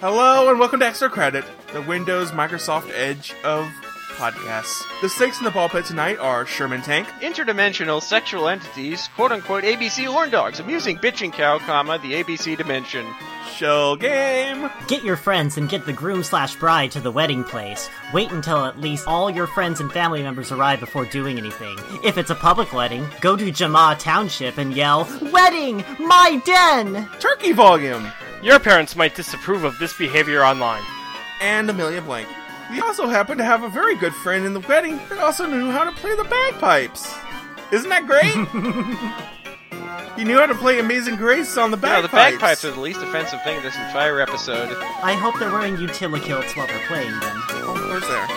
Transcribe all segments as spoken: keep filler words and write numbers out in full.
Hello and welcome to Extra Credit, the Windows Microsoft Edge of podcasts. The stakes in the ball pit tonight are Sherman Tank, interdimensional sexual entities, quote-unquote A B C horn dogs, amusing bitching cow, comma, the A B C dimension. Shell Game. Get your friends and get the groom slash bride to the wedding place. Wait until at least all your friends and family members arrive before doing anything. If it's a public wedding, go to Jama Township and yell, "Wedding! My den!" Turkey Volume. Your parents might disapprove of this behavior online. And Amelia Blank. We also happen to have a very good friend in the wedding that also knew how to play the bagpipes. Isn't that great? He knew how to play Amazing Grace on the bagpipes. Yeah, the bagpipes are the least offensive thing in this entire episode. I hope they're wearing utility kilts while they're playing them. Oh, of course they are.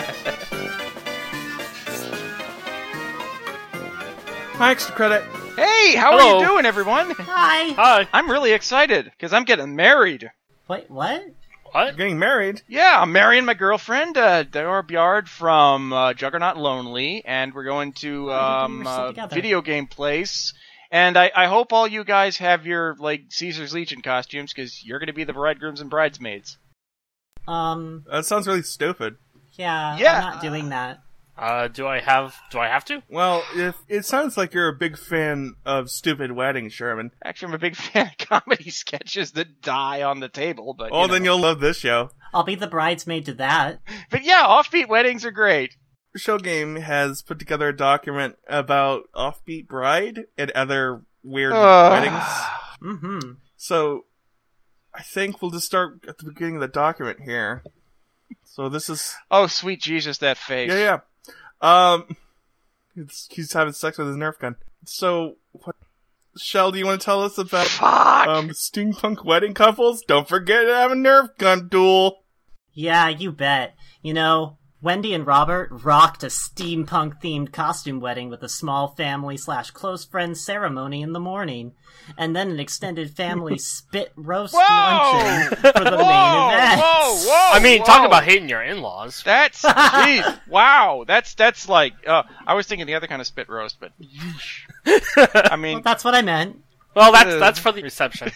Hi, Extra Credit. Hey, how Hello. are you doing, everyone? Hi! Hi. I'm really excited, because I'm getting married. Wait, what? You're What? getting married. Yeah, I'm marrying my girlfriend, uh, Deora Bjard from uh, Juggernaut Lonely, and we're going to Oh, um, you were still uh, together. video game place. And I, I hope all you guys have your, like, Caesar's Legion costumes, because you're going to be the bridegrooms and bridesmaids. Um, That sounds really stupid. yeah, Yeah. I'm not doing that. Uh, do I have, do I have to? Well, if it sounds like you're a big fan of stupid weddings, Sherman. Actually, I'm a big fan of comedy sketches that die on the table, but Oh, you know. then you'll love this show. I'll be the bridesmaid to that. But yeah, offbeat weddings are great. Show Game has put together a document about Offbeat Bride and other weird Ugh. weddings. Mm-hmm. So, I think we'll just start at the beginning of the document here. So this is... Oh, sweet Jesus, that face. Yeah, yeah. Um, it's, he's having sex with his Nerf gun. So, what... Shell, do you want to tell us about Fuck! um steampunk wedding couples? Don't forget to have a Nerf gun duel. Yeah, you bet. You know, Wendy and Robert rocked a steampunk-themed costume wedding with a small family slash close friends ceremony in the morning, and then an extended family spit roast Whoa! luncheon for the Whoa! main event. Whoa! Whoa! I mean, whoa. talk about hating your in-laws. That's, jeez, wow, that's, that's like, uh, I was thinking the other kind of spit roast, but, I Well, mean, that's what I meant. Well, that's, that's for the reception.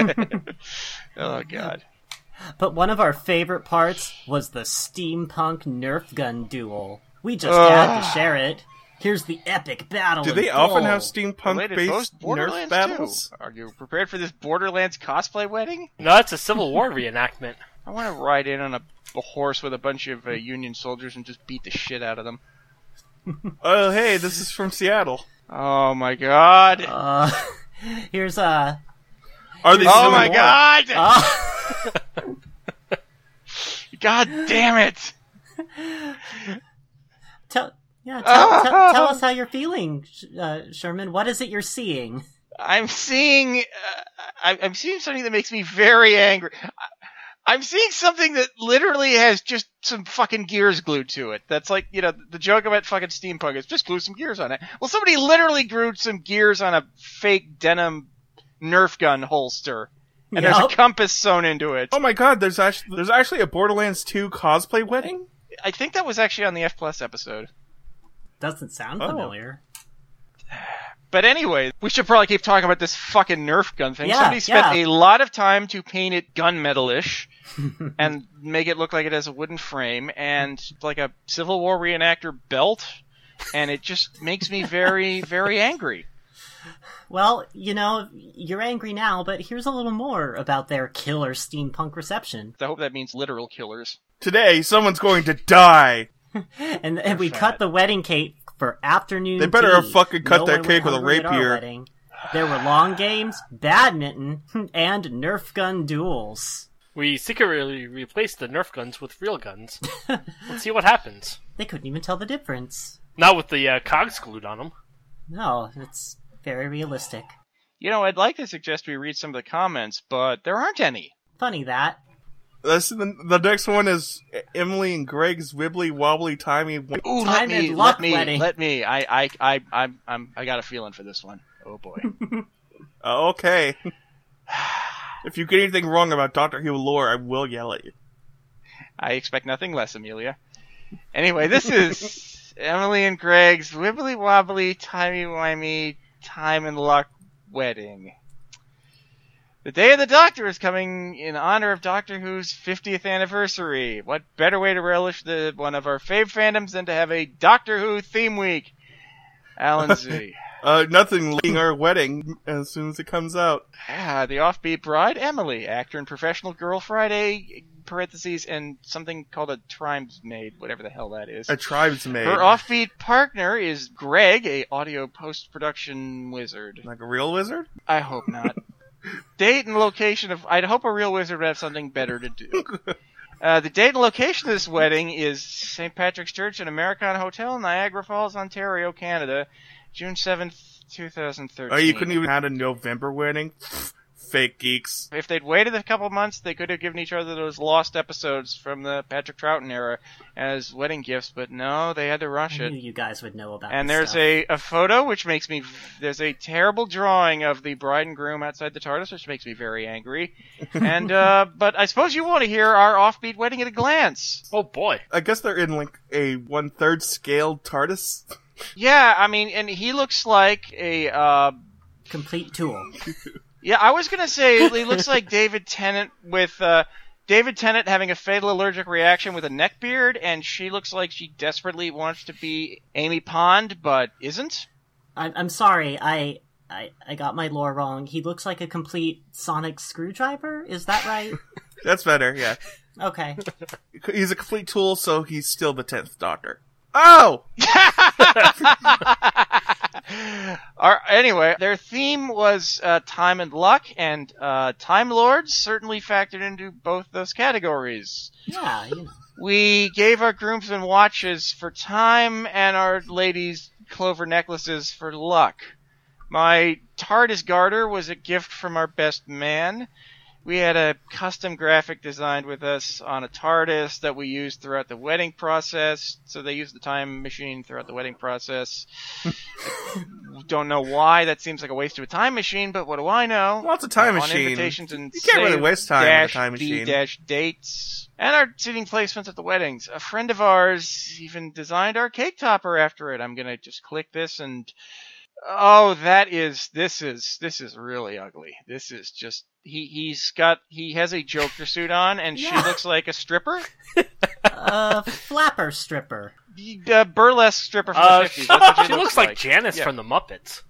oh god. But one of our favorite parts was the steampunk Nerf gun duel. We just Ugh. had to share it. Here's the epic battle. Do in they often full. have Related steampunk-based post Nerf Borderlands battles? too. Are you prepared for this Borderlands cosplay wedding? No, that's a Civil War reenactment. I want to ride in on a, a horse with a bunch of uh, Union soldiers and just beat the shit out of them. Oh, hey, this is from Seattle. Oh my god. Uh, here's uh, Are they oh Civil my War? god. uh God damn it. tell yeah, tell, tell, tell us how you're feeling, Sh- uh, Sherman. What is it you're seeing? I'm seeing, uh, I, I'm seeing something that makes me very angry. I, I'm seeing something that literally has just some fucking gears glued to it. That's like, you know, the joke about fucking steampunk is just glue some gears on it. Well, somebody literally glued some gears on a fake denim Nerf gun holster. And there's Yup. a compass sewn into it. Oh my god, there's actually there's actually a Borderlands two cosplay wedding? I think that was actually on the F Plus episode. Doesn't sound Oh. familiar. But anyway, we should probably keep talking about this fucking Nerf gun thing. Yeah, Somebody spent yeah. a lot of time to paint it gunmetal-ish and make it look like it has a wooden frame and like a Civil War reenactor belt, and it just makes me very, very angry. Well, you know, you're angry now, but here's a little more about their killer steampunk reception. I hope that means literal killers. Today, someone's going to die. And, and we fat. cut the wedding cake for afternoon They better have tea. fucking cut No that one cake went with a hungry at our rapier. wedding. There were long games, badminton, and Nerf gun duels. We secretly replaced the Nerf guns with real guns. Let's see what happens. They couldn't even tell the difference. Not with the uh, cogs glued on them. No, it's very realistic. You know, I'd like to suggest we read some of the comments, but there aren't any. Funny that. This, the, the next one is Emily and Greg's wibbly wobbly timey. Ooh, Time let me, and luck let me, wedding. let me. I, I, I, I'm, I'm, I got a feeling for this one. Oh boy. Oh, okay. If you get anything wrong about Doctor Who lore, I will yell at you. I expect nothing less, Amelia. Anyway, this is Emily and Greg's wibbly wobbly, timey wimey, time and luck wedding. The Day of the Doctor is coming in honor of Doctor Who's fiftieth anniversary. What better way to relish the one of our fave fandoms than to have a Doctor Who theme week? Alan Z. Uh, nothing leading our wedding as soon as it comes out. Ah, the offbeat bride, Emily, actor in Professional Girl Friday, parentheses, and something called a tribesmaid, whatever the hell that is. A tribesmaid. Her offbeat partner is Greg, a audio post-production wizard. Like a real wizard? I hope not. Date and location of... I'd hope a real wizard would have something better to do. Uh, the date and location of this wedding is Saint Patrick's Church and Americana Hotel, Niagara Falls, Ontario, Canada, June seventh, twenty thirteen. Oh, you couldn't even have a November wedding? Fake geeks. If they'd waited a couple months, they could have given each other those lost episodes from the Patrick Troughton era as wedding gifts, but no, they had to rush I it. knew you guys would know about And this there's stuff. a, a photo which makes me... There's a terrible drawing of the bride and groom outside the TARDIS, which makes me very angry. and, uh, but I suppose you want to hear our offbeat wedding at a glance. Oh boy. I guess they're in like a one-third scale TARDIS. Yeah, I mean, and he looks like a, uh... complete tool. Yeah, I was gonna say he looks like David Tennant with, uh... David Tennant having a fatal allergic reaction with a neckbeard, and she looks like she desperately wants to be Amy Pond, but isn't. I'm, I'm sorry, I, I I got my lore wrong. He looks like a complete sonic screwdriver? Is that right? That's better, yeah. Okay. He's a complete tool, so he's still the tenth Doctor. Oh! Our, anyway, their theme was uh, time and luck, and uh, Time Lords certainly factored into both those categories. Yeah, you know. We gave our groomsmen watches for time, and our ladies clover necklaces for luck. My TARDIS garter was a gift from our best man. We had a custom graphic designed with us on a TARDIS that we used throughout the wedding process. So they used the time machine throughout the wedding process. Don't know why. That seems like a waste of a time machine, but what do I know? What's a time On machine? invitations and You can't really save waste time dash with a time D machine. dash dates. And our seating placements at the weddings. A friend of ours even designed our cake topper after it. I'm gonna just click this and... Oh, that is, this is, this is really ugly. This is just, he, he's got, he has a Joker suit on, and Yeah. she looks like a stripper? Uh, flapper stripper. The uh, burlesque stripper from Uh, the fifties. That's what she, she looks like Janice Yeah. from the Muppets.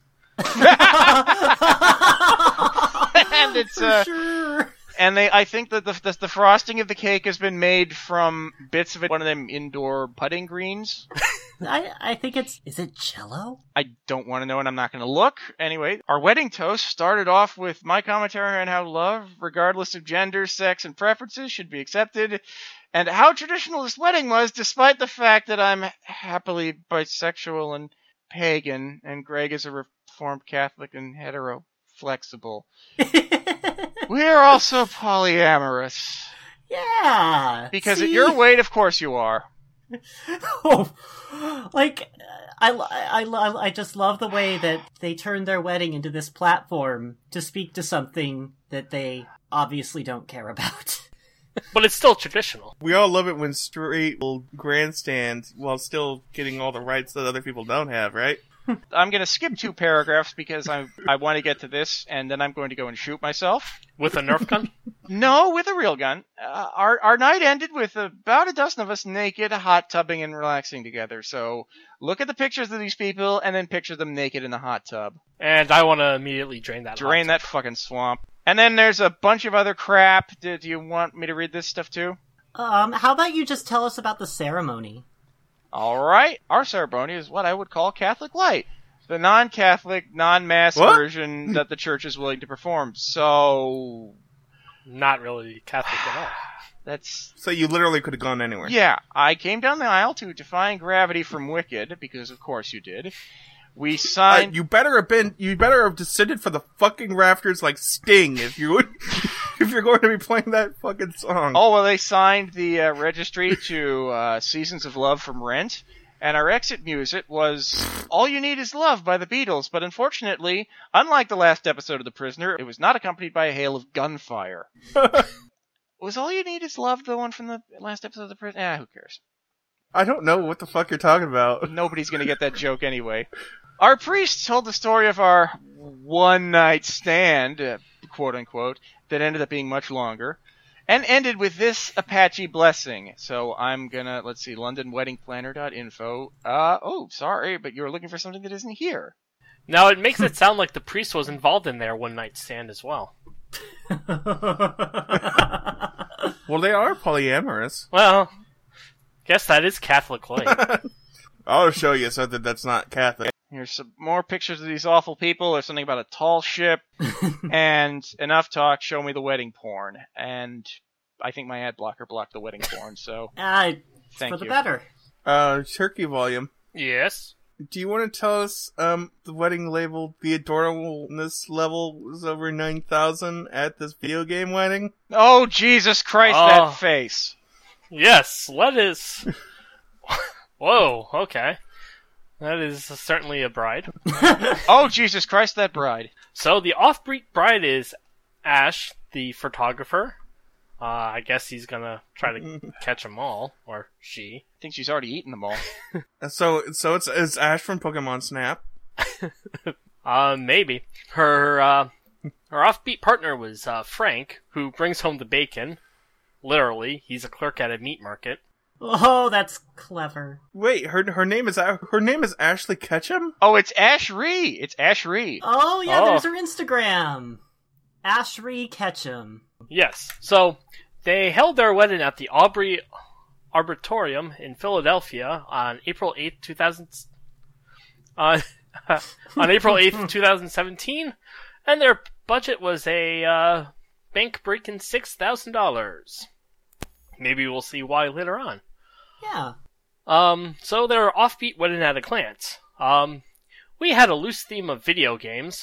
And it's, uh, Sure. and they, I think that the, the, the frosting of the cake has been made from bits of it, one of them indoor putting greens. I I think it's is it Jello? I don't want to know and I'm not going to look. Anyway, our wedding toast started off with my commentary on how love, regardless of gender, sex, and preferences, should be accepted, and how traditional this wedding was, despite the fact that I'm happily bisexual and pagan, and Greg is a Reformed Catholic and hetero flexible. We are also polyamorous. Yeah. Because see? at your weight, of course you are. Oh, like I, I, I, I just love the way that they turned their wedding into this platform to speak to something that they obviously don't care about. But it's still traditional. We all love it when straight will grandstand while still getting all the rights that other people don't have, right? I'm going to skip two paragraphs because I I want to get to this, and then I'm going to go and shoot myself. With a Nerf gun? No, with a real gun. Uh, our our night ended with about a dozen of us naked, hot tubbing, and relaxing together. So look at the pictures of these people, and then picture them naked in the hot tub. And I want to immediately drain that. Drain hot that fucking swamp. And then there's a bunch of other crap. Do, do you want me to read this stuff too? Um, how about you just tell us about the ceremony? All right. Our ceremony is what I would call Catholic light. The non-Catholic, non-mass What? version that the church is willing to perform. So... Not really Catholic at all. That's... So you literally could have gone anywhere. Yeah, I came down the aisle to Defying Gravity from Wicked, because of course you did. We Uh, signed... you better have been. You better have descended for the fucking rafters like Sting if you would. If you're going to be playing that fucking song. Oh, well, they signed the uh, registry to uh, Seasons of Love from Rent, and our exit music was All You Need Is Love by the Beatles, but unfortunately, unlike the last episode of The Prisoner, it was not accompanied by a hail of gunfire. Was All You Need Is Love the one from the last episode of The Prisoner? Ah, who cares? I don't know what the fuck you're talking about. Nobody's gonna get that joke anyway. Our priest told the story of our one-night stand, uh, quote-unquote, that ended up being much longer, and ended with this Apache blessing. So I'm gonna, let's see, london wedding planner dot info. Uh, oh, sorry, but you're looking for something that isn't here. Now, it makes it sound like the priest was involved in their one-night stand as well. Well, they are polyamorous. Well, guess that is Catholic-like. I'll show you something that's not Catholic. Here's some more pictures of these awful people. There's something about a tall ship. And enough talk, show me the wedding porn. And I think my ad blocker blocked the wedding porn, so Uh, thank for the you. better. Uh, Turkey Volume. Yes. Do you want to tell us, um, the wedding label, the adorableness level was over nine thousand at this video game wedding? Oh, Jesus Christ, Oh. that face. Yes, lettuce. Whoa, okay. That is certainly a bride. Oh, Jesus Christ, that bride. So the off-beat bride is Ash, the photographer. Uh, I guess he's gonna try to catch them all, or she. I think she's already eaten them all. So, so it's, it's Ash from Pokemon Snap. Uh, maybe. Her, uh, her off-beat partner was, uh, Frank, who brings home the bacon. Literally, he's a clerk at a meat market. Oh, that's clever. Wait, her her name is her name is Ashley Ketchum? Oh, it's Ash Ree. It's Ash Ree. Oh, yeah, Oh. there's her Instagram. Ashry Ketchum. Yes. So, they held their wedding at the Aubrey Arboretum in Philadelphia on April eighth, two thousand... Uh, on April eighth, twenty seventeen, and their budget was a, uh, bank-breaking six thousand dollars. Maybe we'll see why later on. Yeah. Um, so they're offbeat wedding at a glance. Um, we had a loose theme of video games,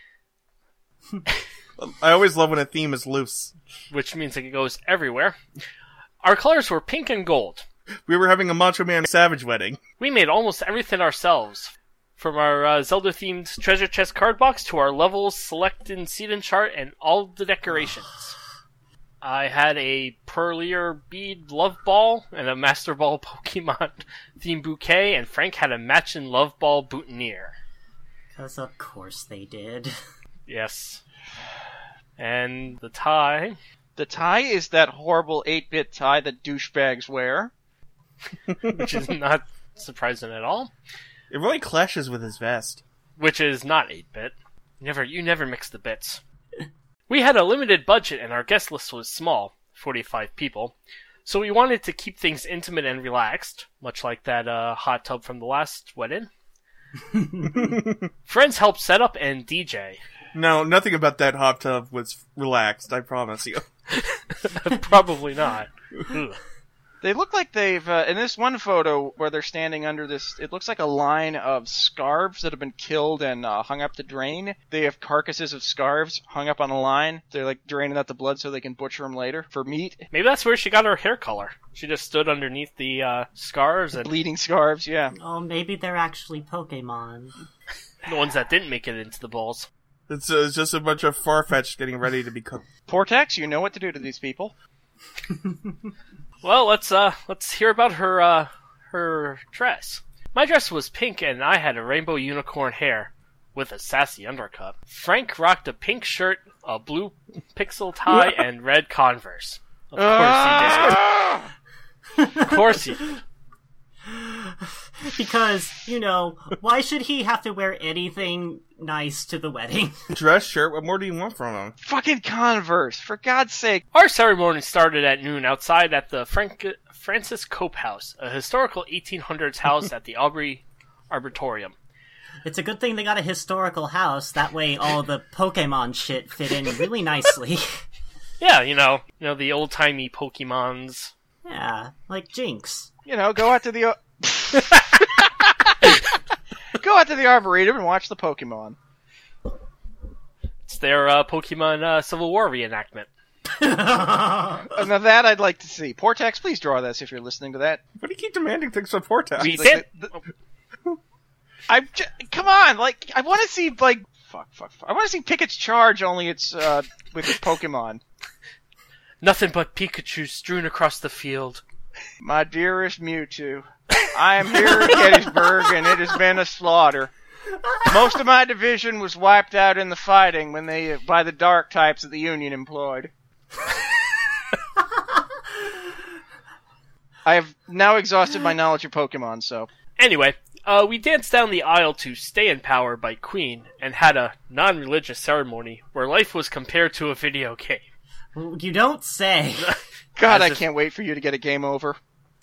I always love when a theme is loose. which means it goes everywhere. Our colors were pink and gold. We were having a Macho Man Savage wedding. We made almost everything ourselves. From our uh, Zelda-themed treasure chest card box to our levels, selected seating chart, and all the decorations. I had a Pearlier bead love ball and a Master Ball Pokemon themed bouquet, and Frank had a matching love ball boutonniere. Because of course they did. Yes. And the tie. The tie is that horrible eight-bit tie that douchebags wear. Which is not surprising at all. It really clashes with his vest. Which is not eight-bit. Never, you never mix the bits. We had a limited budget and our guest list was small, forty-five people, so we wanted to keep things intimate and relaxed, much like that uh, hot tub from the last wedding. Friends helped set up and D J. No, nothing about that hot tub was relaxed, I promise you. Probably not. Ugh. They look like they've, uh, in this one photo where they're standing under this, it looks like a line of scarves that have been killed and uh, hung up to drain. They have carcasses of scarves hung up on a line. They're like draining out the blood so they can butcher them later for meat. Maybe that's where she got her hair color. She just stood underneath the uh, scars and Bleeding scarves, yeah. Oh, maybe they're actually Pokemon. the ones that didn't make it into the bowls. It's, uh, it's just a bunch of Farfetch getting ready to be cooked. Portex, you know what to do to these people. Well, let's uh let's hear about her uh her dress. My dress was pink and I had a rainbow unicorn hair with a sassy undercut. Frank rocked a pink shirt, a blue pixel tie, and red Converse. Of course he did. Of course he did. Because, you know, why should he have to wear anything nice to the wedding? Dress shirt, what more do you want from him? Fucking Converse, for God's sake. Our ceremony started at noon outside at the Frank- Francis Cope House, a historical eighteen hundreds house at the Aubrey Arboretum. It's a good thing they got a historical house, that way all the Pokemon shit fit in really nicely. Yeah, you know, you know the old-timey Pokemons. Yeah, like Jinx. You know, go out to the... O- go out to the Arboretum and watch the Pokemon. It's their uh, Pokemon uh, Civil War reenactment. Uh, Now that I'd like to see. Portex, please draw this if you're listening to that. What do you keep demanding things from Portex? We The- did. the- the- I'm j- come on, like I want to see like fuck, fuck, fuck. I want to see Pickett's Charge, only it's uh, with Pokemon. Nothing but Pikachu strewn across the field. My dearest Mewtwo, I am here in Gettysburg, and it has been a slaughter. Most of my division was wiped out in the fighting when they by the dark types that the Union employed. I have now exhausted my knowledge of Pokemon, so... Anyway, uh, we danced down the aisle to Stay in Power by Queen and had a non-religious ceremony where life was compared to a video game. You don't say. God, I if... can't wait for you to get a game over.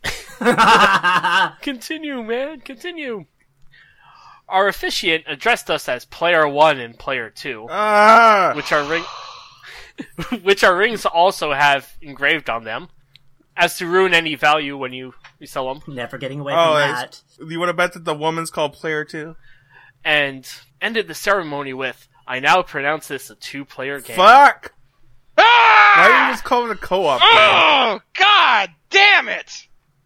Continue, man, continue. Our officiant addressed us as Player One and Player Two, Ah! which our ring, which our rings also have engraved on them, as to ruin any value when you resell them. Never getting away Oh, from it's- that. You want to bet that the woman's called Player Two? And ended the ceremony with, "I now pronounce this a two-player game." Fuck! Ah! Why didn't you just call it a co-op? game? Oh, God damn it!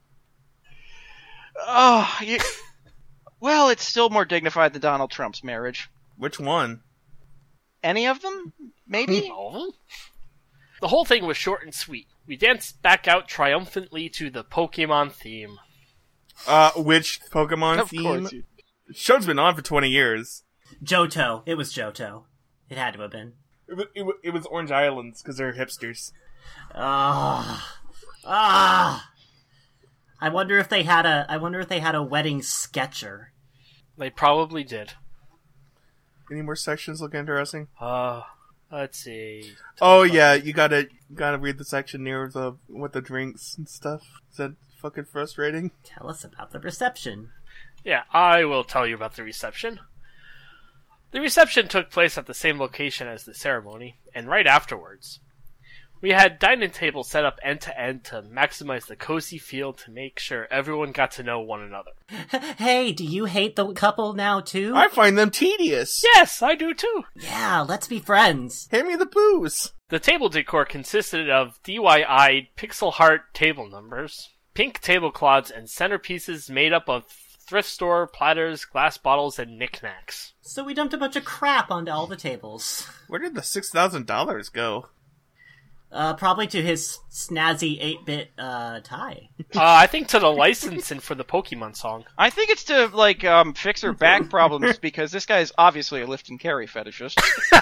Oh, you... Well, it's still more dignified than Donald Trump's marriage. Which one? Any of them? Maybe? All of them? The whole thing was short and sweet. We danced back out triumphantly to the Pokemon theme. Uh, which Pokemon Of theme? course. You... The show's been on for twenty years. Johto. It was Johto. It had to have been. It was, it was, it was Orange Islands, because they're hipsters. Ah. Ah. I wonder if they had a, I wonder if they had a wedding sketcher. They probably did. Any more sections look interesting? Uh, let's see. Oh yeah, you gotta you gotta read the section near the with the drinks and stuff. Is that fucking frustrating? Tell us about the reception. Yeah, I will tell you about the reception. The reception took place at the same location as the ceremony, and right afterwards. We had dining tables set up end to end to maximize the cozy feel to make sure everyone got to know one another. Hey, do you hate the couple now too? I find them tedious. Yes, I do too! Yeah, let's be friends. Hand me the booze. The table decor consisted of D I Y pixel heart table numbers, pink tablecloths, and centerpieces made up of thrift store platters, glass bottles, and knickknacks. So we dumped a bunch of crap onto all the tables. Where did the six thousand dollars go? Uh, probably to his snazzy eight-bit, uh, tie. uh, I think to the licensing for the Pokemon song. I think it's to, like, um, fix her back problems, because this guy is obviously a lift and carry fetishist.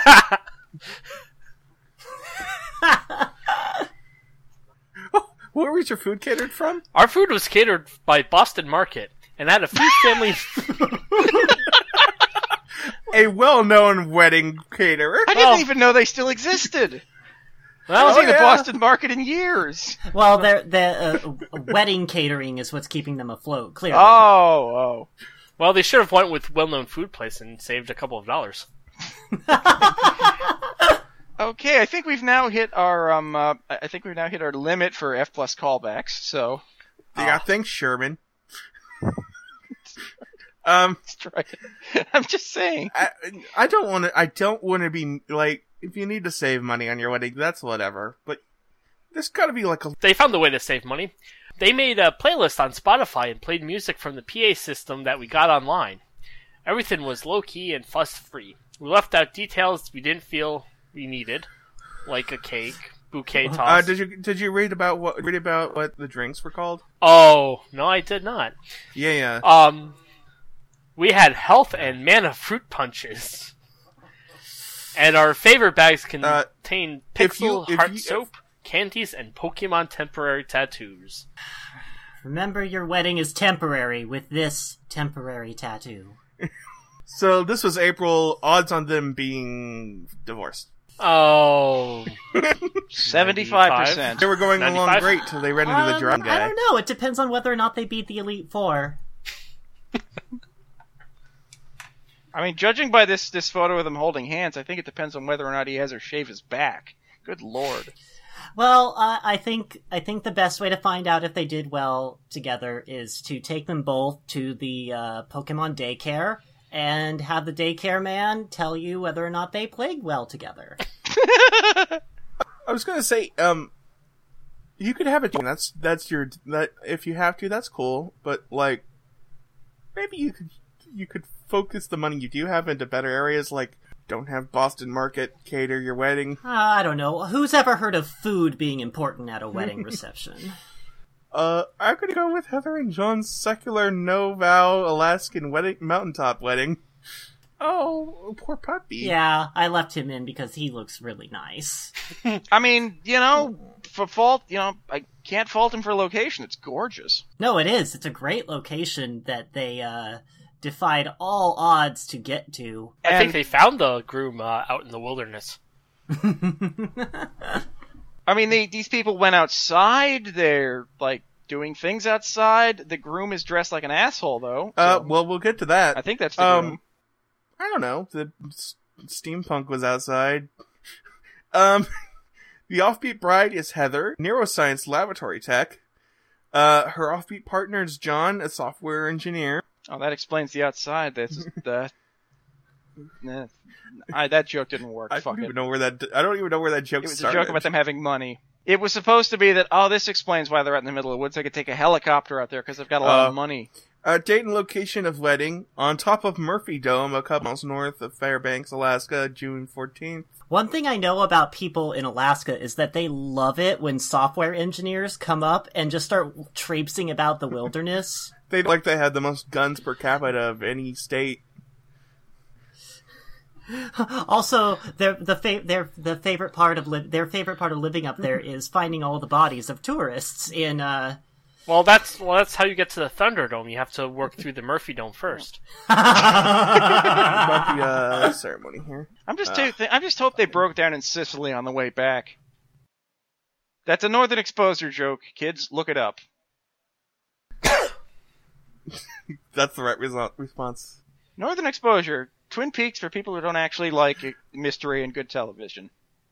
Where was your food catered from? Our food was catered by Boston Market, and had a few family... A well-known wedding caterer. I didn't Well- even know they still existed. I Well, haven't seen Oh, the yeah. Boston Market in years. Well, their the uh, wedding catering is what's keeping them afloat, clearly. Oh, oh. well, they should have went with well-known food place and saved a couple of dollars. Okay, I think we've now hit our um. Uh, I think we've now hit our limit for F plus callbacks. So Yeah, thanks, Sherman. um, let's try it. I'm just saying. I, I don't want to. I don't want to be like. If you need to save money on your wedding, that's whatever. But there's got to be like a. They found a way to save money. They made a playlist on Spotify and played music from the P A system that we got online. Everything was low-key and fuss-free. We left out details we didn't feel we needed, like a cake, bouquet toss. Uh, did you did you read about what read about what the drinks were called? Oh, no, I did not. Yeah, yeah. Um, we had health and mana fruit punches. And our favorite bags Uh, contain if you- pixel if heart you- soap, candies, and Pokemon temporary tattoos. Remember, your wedding is temporary with this temporary tattoo. So this was April. Odds on them being divorced. Oh, Seventy-five percent. They were going along ninety-five? great till they ran into the Um, drum I guy. don't know. It depends on whether or not they beat the Elite Four. I mean, judging by this this photo of them holding hands, I think it depends on whether or not he has her shave his back. Good lord. Well, uh, I think I think the best way to find out if they did well together is to take them both to the uh, Pokemon daycare and have the daycare man tell you whether or not they played well together. I was gonna say, um, you could have it. That's that's your that if you have to, that's cool. But like, maybe you could you could focus the money you do have into better areas, like don't have Boston Market cater your wedding. Uh, I don't know. Who's ever heard of food being important at a wedding reception? Uh, I'm gonna go with Heather and John's secular no vow Alaskan wedding mountaintop wedding. Oh, poor puppy. Yeah, I left him in because he looks really nice. I mean, you know, for fault, you know, I can't fault him for location. It's gorgeous. No, it is. It's a great location that they uh, defied all odds to get to. I And- think they found the groom uh, out in the wilderness. I mean, they, these people went outside. They're, like, doing things outside. The groom is dressed like an asshole, though. Uh, so well, we'll get to that. I think that's the um, groom. I don't know. The s- steampunk was outside. Um, the offbeat bride is Heather, neuroscience laboratory tech. Uh, her offbeat partner is John, a software engineer. Oh, that explains the outside. That's the. Nah, I, that joke didn't work. I Fuck don't it. even know where that. I don't even know where that joke It was started. a joke about them having money. It was supposed to be that, oh, this explains why they're out in the middle of the woods. They could take a helicopter out there because they've got a lot Uh, of money. Uh, date and location of wedding on top of Murphy Dome, a couple miles north of Fairbanks, Alaska, June fourteenth. One thing I know about people in Alaska is that they love it when software engineers come up and just start traipsing about the wilderness. They like they had the most guns per capita of any state. Also, their the fa- their the favorite part of li- their favorite part of living up there is finding all the bodies of tourists in uh Well, that's well, that's how you get to the Thunderdome. You have to work through the Murphy Dome first. About the uh, ceremony here. I'm just, too th- I just hope they broke down in Sicily on the way back. That's a Northern Exposure joke, kids. Look it up. That's the right reso- response. Northern Exposure, Twin Peaks for people who don't actually like uh, mystery and good television.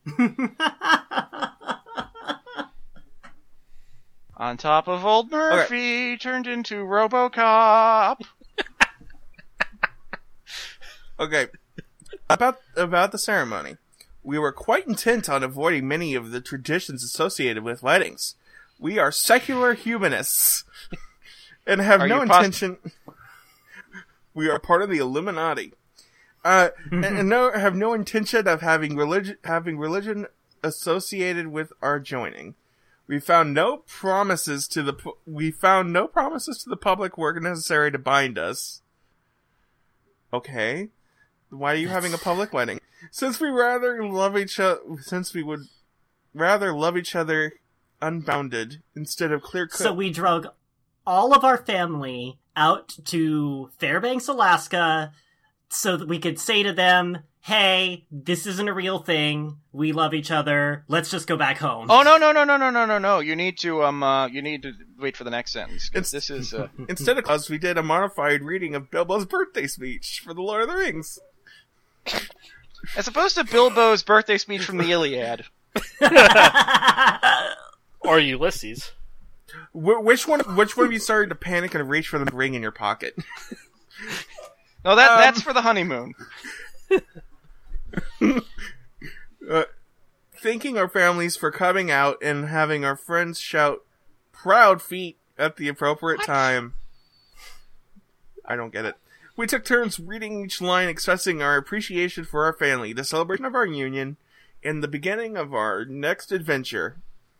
On top of old Murphy, turned into RoboCop. Okay, about about the ceremony. We were quite intent on avoiding many of the traditions associated with weddings. We are secular humanists and have Are no you pos- intention. We are part of the Illuminati, uh, and, and no have no intention of having religion having religion associated with our joining. We found no promises to the pu- we found no promises to the public were necessary to bind us. Okay. Why are you having a public wedding? Since we rather love each other, since we would rather love each other unbounded instead of clear cut. So we drug all of our family out to Fairbanks, Alaska, so that we could say to them, hey, this isn't a real thing. We love each other. Let's just go back home. Oh no no no no no no no no! You need to um uh you need to wait for the next sentence. 'Cause It's- this is uh, Instead of us, we did a modified reading of Bilbo's birthday speech for the Lord of the Rings. as opposed to Bilbo's birthday speech from the Iliad. Or Ulysses. Wh- which one? Which one of you started to panic and reach for the ring in your pocket? No, that Um, that's for the honeymoon. uh, thanking our families for coming out and having our friends shout "proud feet" at the appropriate time. I don't get it. We took turns reading each line, expressing our appreciation for our family, the celebration of our union, and the beginning of our next adventure.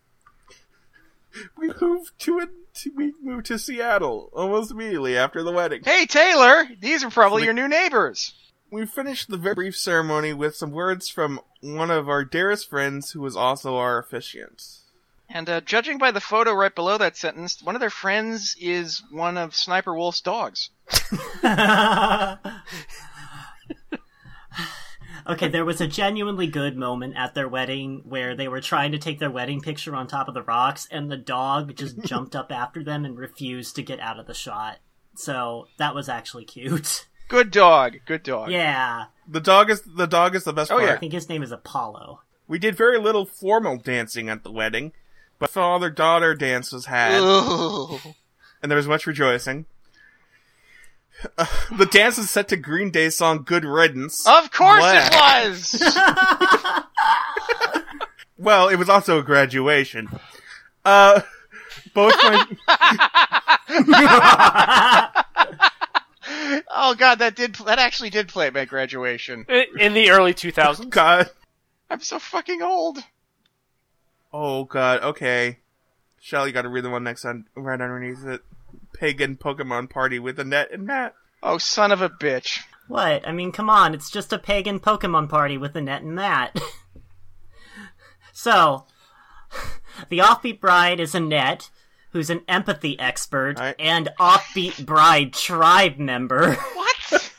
We moved to a, to, we moved to Seattle almost immediately after the wedding. Hey Taylor, these are probably Sleep- your new neighbors. We finished the very brief ceremony with some words from one of our dearest friends who was also our officiant. And uh, judging by the photo right below that sentence, one of their friends is one of Sniper Wolf's dogs. Okay, there was a genuinely good moment at their wedding where they were trying to take their wedding picture on top of the rocks, and the dog just jumped up after them and refused to get out of the shot. So that was actually cute. Good dog, good dog. Yeah, The dog is the dog is the best Oh, part. yeah. I think his name is Apollo. We did very little formal dancing at the wedding, but father-daughter dance was had, Ugh. and there was much rejoicing. Uh, the dance is set to Green Day's song "Good Riddance." Of course Black. it was. Well, it was also a graduation. Uh, both my Oh god, that did that actually did play at my graduation. I- In the early two thousands. God. I'm so fucking old. Oh God. Okay. Shell, you got to read the one next on right underneath it. Pagan Pokemon party with Annette and Matt. Oh son of a bitch. What? I mean, come on, it's just a pagan Pokemon party with Annette and Matt. So, the Offbeat Bride is Annette, who's an empathy expert I... and Offbeat Bride tribe member. What?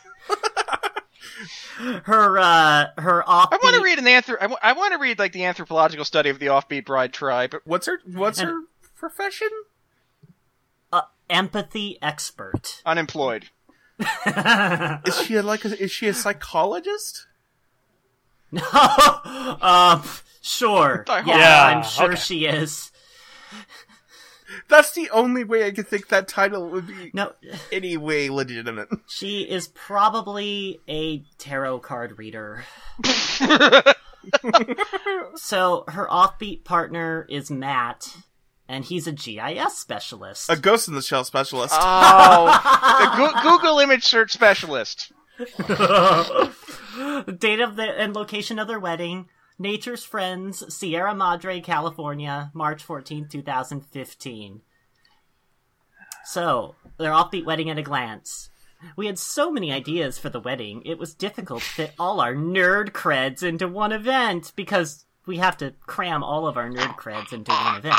Her, uh, her offbeat... I want to read an anthrop- I, w- I want to read, like, the anthropological study of the Offbeat Bride tribe. What's her, what's And- her profession? Uh, empathy expert. Unemployed. Is she a, like, a, is she a psychologist? No, um, sure. I hope Yeah, not. I'm sure Okay. she is. That's the only way I could think that title would be No, any way legitimate. she is probably a tarot card reader. So, her offbeat partner is Matt, and he's a G I S specialist. A Ghost in the Shell specialist. Oh, a Go- Google image search specialist. Date of the and location of their wedding: Nature's Friends, Sierra Madre, California, March fourteenth, twenty fifteen. So, their offbeat wedding at a glance. We had so many ideas for the wedding, it was difficult to fit all our nerd creds into one event, because we have to cram all of our nerd creds into one event.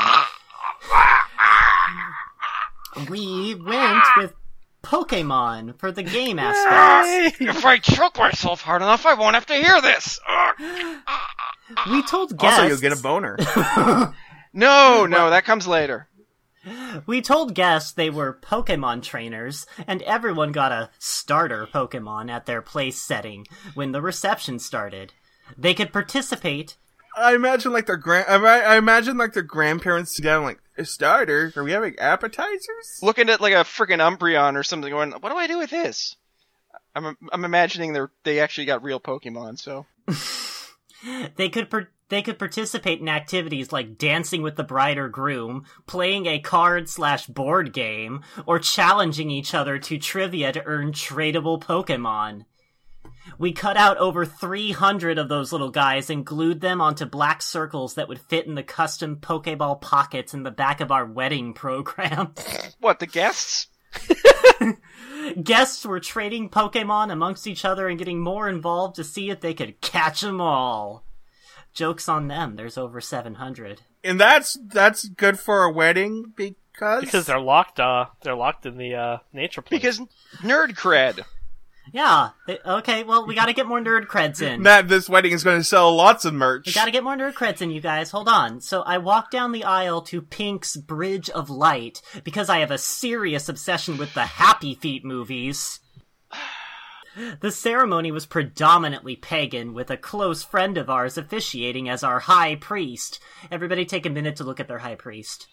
We went with Pokemon for the game aspects. If I choke myself hard enough, I won't have to hear this. Ugh. We told guests... Also, you'll get a boner. No, no, that comes later. We told guests they were Pokemon trainers, and everyone got a starter Pokemon at their place setting when the reception started. They could participate... I imagine like their grand. I, I imagine like their grandparents sit down like, a starter. Are we having appetizers? Looking at like a freaking Umbreon or something, going, "What do I do with this?" I'm I'm imagining they are they actually got real Pokemon. So They could per- they could participate in activities like dancing with the bride or groom, playing a card slash board game, or challenging each other to trivia to earn tradable Pokemon. We cut out over three hundred of those little guys and glued them onto black circles that would fit in the custom Pokeball pockets in the back of our wedding program. what? The guests? Guests were trading Pokemon amongst each other and getting more involved to see if they could catch them all. Joke's on them, there's over seven hundred. And that's that's good for a wedding because Because they're locked, uh, they're locked in the, uh, nature place. Because nerd cred. Yeah, they, okay, well, we gotta get more nerd creds in. Matt, this wedding is going to sell lots of merch. We gotta get more nerd creds in, you guys. Hold on. So I walk down the aisle to Pink's Bridge of Light because I have a serious obsession with the Happy Feet movies. The ceremony was predominantly pagan, with a close friend of ours officiating as our high priest. Everybody take a minute to look at their high priest.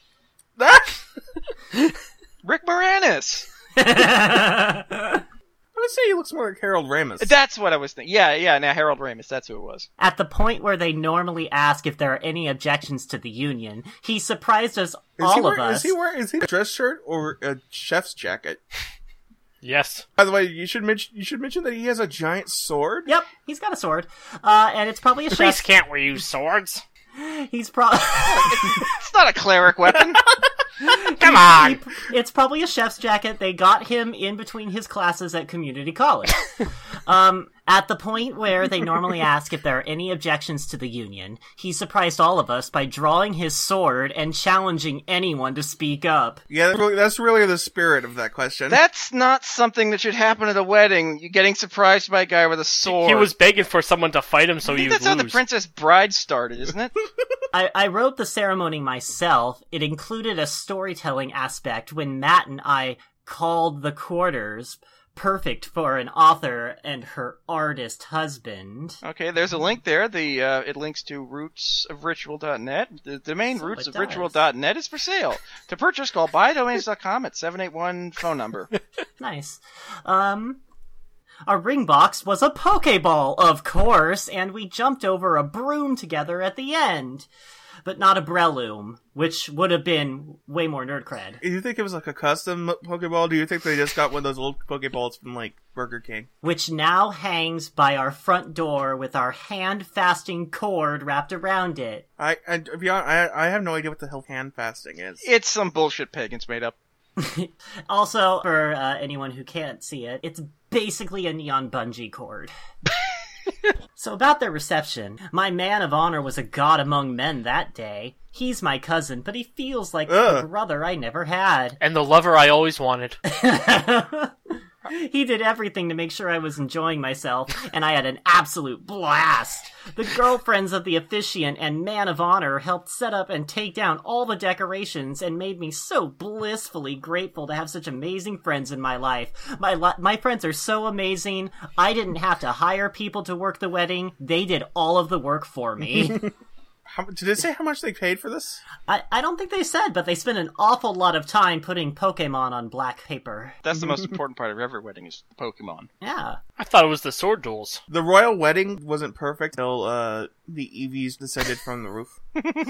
Rick Moranis. I would say he looks more like Harold Ramis. That's what I was thinking. Yeah, yeah. Now Harold Ramis. That's who it was. At the point where they normally ask if there are any objections to the union, he surprised us, Is all he of wearing, us. Is he wearing is he a dress shirt or a chef's jacket? Yes. By the way, you should mention you should mention that he has a giant sword. Yep, he's got a sword. Uh, and it's probably a Priests chef's... can't use swords. He's probably... It's not a cleric weapon. Come on! It's probably a chef's jacket. They got him in between his classes at community college. um, at the point where they normally ask if there are any objections to the union, he surprised all of us by drawing his sword and challenging anyone to speak up. Yeah, that's really, that's really the spirit of that question. That's not something that should happen at a wedding. You getting surprised by a guy with a sword. He was begging for someone to fight him so I he think would that's how the lose. Princess Bride started, isn't it? I, I wrote the ceremony myself. It included a storytelling aspect when Matt and I called the quarters, perfect for an author and her artist husband. Okay, there's a link there. The uh, it links to roots of ritual dot net. The domain So roots it of does. ritual dot net is for sale. To purchase, call buy domains dot com at seven eight one phone number. Nice. Um, our ring box was a Pokeball, of course, and we jumped over a broom together at the end. But not a Breloom, which would have been way more nerd cred. Do you think it was like a custom Pokeball? Do you think they just got one of those old Pokeballs from like Burger King? Which now hangs by our front door with our hand fasting cord wrapped around it. I, I, to be honest, I, I have no idea what the hell hand fasting is. It's some bullshit pagans made up. Also, for uh, anyone who can't see it, it's Basically a neon bungee cord. So about their reception, my man of honor was a god among men that day. He's my cousin, but he feels like Ugh. the brother I never had. And the lover I always wanted. He did everything to make sure I was enjoying myself, and I had an absolute blast. The girlfriends of the officiant and man of honor helped set up and take down all the decorations and made me so blissfully grateful to have such amazing friends in my life. My li- my friends are so amazing, I didn't have to hire people to work the wedding. They did all of the work for me. How, did it say how much they paid for this? I, I don't think they said, but they spent an awful lot of time putting Pokemon on black paper. That's the most important part of every wedding is Pokemon. Yeah. I thought it was the sword duels. The royal wedding wasn't perfect until uh, the Eevees descended from the roof.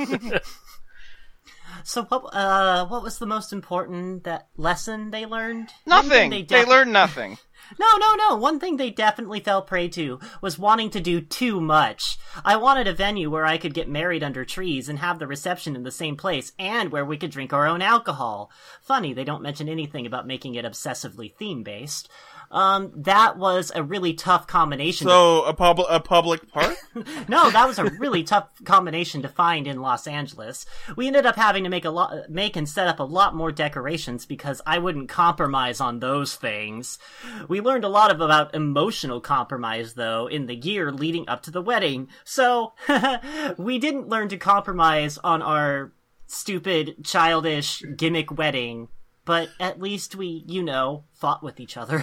So what uh what was the most important that lesson they learned? Nothing! One thing They, defi- learned nothing. No, no, no. One thing they definitely fell prey to was wanting to do too much. I wanted a venue where I could get married under trees and have the reception in the same place, and where we could drink our own alcohol. Funny, they don't mention anything about making it obsessively theme-based. Um, that was a really tough combination. So, a, pub- a public park? No, that was a really tough combination to find in Los Angeles. We ended up having to make a lot, make and set up a lot more decorations because I wouldn't compromise on those things. We learned a lot of about emotional compromise, though, in the year leading up to the wedding. So, we didn't learn to compromise on our stupid, childish, gimmick wedding, but at least we, you know, fought with each other.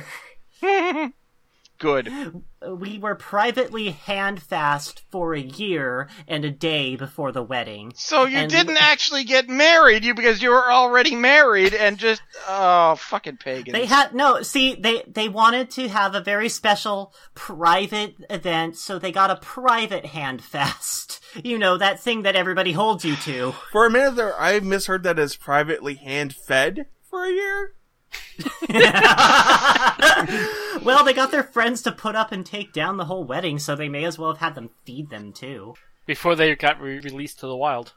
Good. We were privately handfast for a year and a day before the wedding. So you And didn't we- actually get married, you because you were already married and just oh fucking pagans. They had no. See, they they wanted to have a very special private event, so they got a private handfast. You know, that thing that everybody holds you to. For a minute there, I misheard that as privately hand-fed for a year. Well, they got their friends to put up and take down the whole wedding, so they may as well have had them feed them too. Before they got re- released to the wild.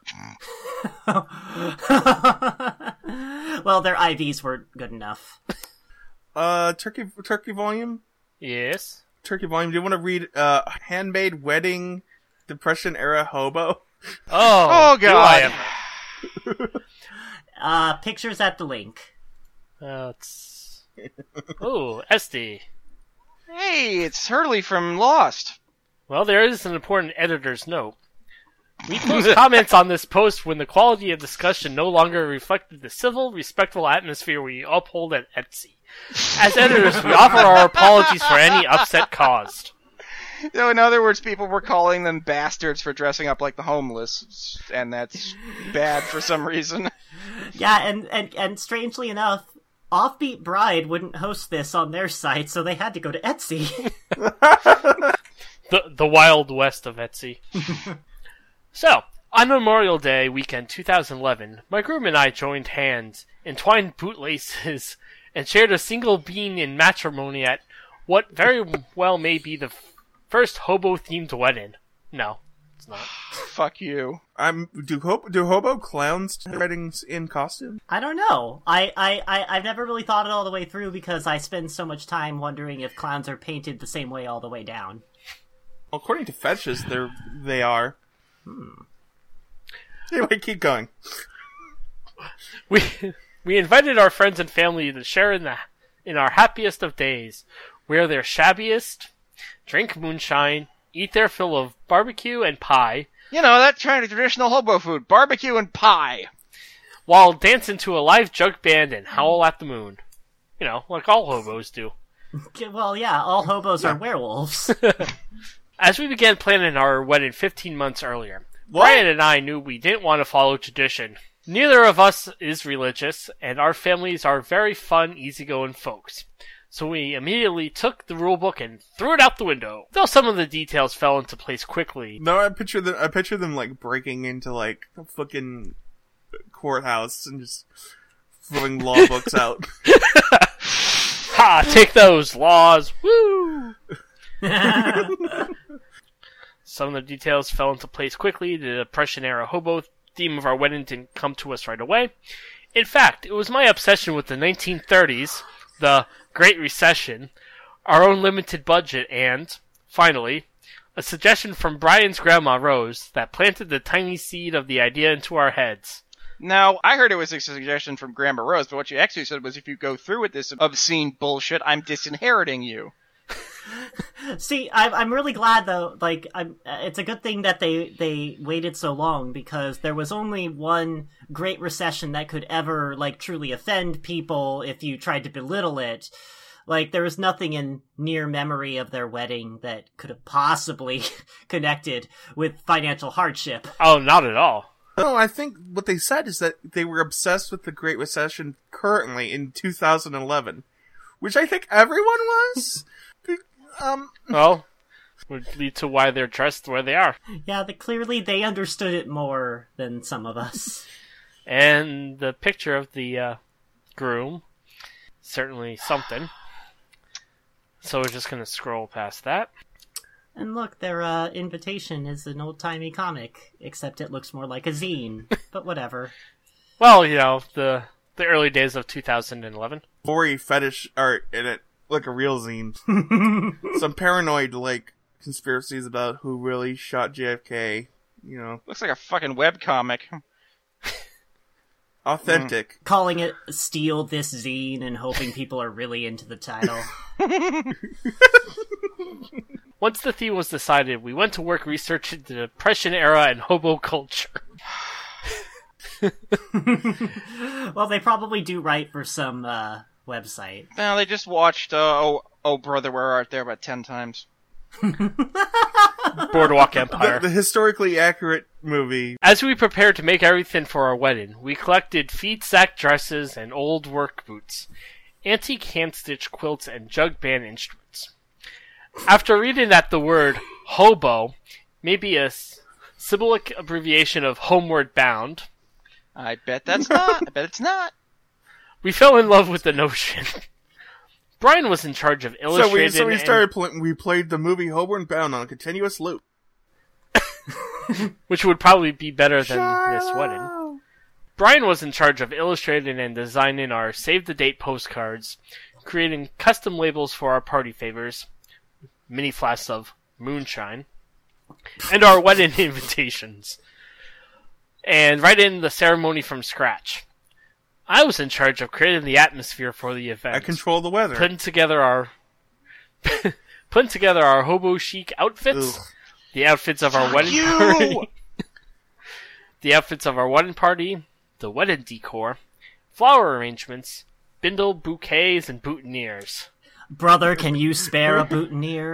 Well, their I Vs weren't good enough. Uh, Turkey Turkey Volume? Yes. Turkey Volume, do you want to read uh, Handmade Wedding Depression-Era Hobo? Oh, Oh, do I God. ever. Uh, pictures at the link. Uh, it's... Ooh, Esty. Hey, it's Hurley from Lost. Well, there is an important editor's note. We post comments on this post when the quality of discussion no longer reflected the civil, respectful atmosphere we uphold at Etsy. As editors, we offer our apologies for any upset caused. So in other words, people were calling them bastards for dressing up like the homeless, and that's bad for some reason. Yeah, and, and, and strangely enough, Offbeat Bride wouldn't host this on their site, so they had to go to Etsy. The the Wild West of Etsy. So, on Memorial Day weekend two thousand eleven, my groom and I joined hands, entwined bootlaces, and shared a single bean in matrimony at what very well may be the f- first hobo-themed wedding. No, it's not. Fuck you. I'm do ho- do hobo clowns do weddings in costume? I don't know. I, I, I, I've never really thought it all the way through because I spend so much time wondering if clowns are painted the same way all the way down. Well, according to Fetches, they're they are. Hmm. Anyway, keep going. We we invited our friends and family to share in the in our happiest of days, wear their shabbiest, drink moonshine, eat their fill of barbecue and pie, You know, that kind of traditional hobo food, barbecue and pie. while dancing to a live jug band and howl at the moon. You know, like all hobos do. Well, yeah, all hobos are werewolves. As we began planning our wedding fifteen months earlier, What? Brian and I knew we didn't want to follow tradition. Neither of us is religious, and our families are very fun, easygoing folks. So we immediately took the rulebook and threw it out the window. Though some of the details fell into place quickly. No, I picture them. I picture them like breaking into like a fucking courthouse and just throwing law books out. Ha! Take those, laws! Woo! Some of the details fell into place quickly. The Depression-era hobo theme of our wedding didn't come to us right away. In fact, it was my obsession with the nineteen thirties, the Great Recession, our own limited budget, and, finally, a suggestion from Brian's grandma Rose that planted the tiny seed of the idea into our heads. Now, I heard it was a suggestion from Grandma Rose, but what you actually said was if you go through with this obscene bullshit, I'm disinheriting you. See, I'm I'm really glad though. Like, I'm, it's a good thing that they they waited so long, because there was only one Great Recession that could ever like truly offend people if you tried to belittle it. Like, there was nothing in near memory of their wedding that could have possibly connected with financial hardship. Oh, not at all. No, I think what they said is that they were obsessed with the Great Recession currently in two thousand eleven, which I think everyone was. um, Well, would lead to why they're dressed the way they are. Yeah, the, clearly they understood it more than some of us. And the picture of the uh, groom, certainly something. So we're just going to scroll past that. And look, their uh, invitation is an old-timey comic, except it looks more like a zine. But whatever. Well, you know, the the early days of two thousand eleven. Furry fetish art in it, like a real zine. Some paranoid, like, conspiracies about who really shot J F K, you know. Looks like a fucking webcomic. Authentic. Mm. Calling it Steal This Zine and hoping people are really into the title. Once the theme was decided, we went to work researching the Depression era and hobo culture. Well, they probably do write for some uh, website. No, they just watched uh, Oh, Oh Brother, Where Art Thou about ten times. Boardwalk Empire. The, the historically accurate movie. As we prepared to make everything for our wedding, we collected feed sack dresses and old work boots, antique hand-stitched quilts, and jug band instruments. After reading that the word hobo may be a symbolic abbreviation of homeward bound, I bet that's not. I bet it's not. we fell in love with the notion. Brian was in charge of So we, illustrating. so we and- started pl- we played the movie Homeward Bound on a continuous loop. which would probably be better than this Shiloh! wedding. Brian was in charge of illustrating and designing our save-the-date postcards, creating custom labels for our party favors, mini flasks of moonshine, and our wedding invitations, and writing the ceremony from scratch. I was in charge of creating the atmosphere for the event. I control the weather. Putting together our putting together our hobo chic outfits, Ugh. the outfits of our Fuck wedding you! party, the outfits of our wedding party, the wedding decor, flower arrangements, bindle bouquets, and boutonnieres. Brother, can you spare a boutonniere?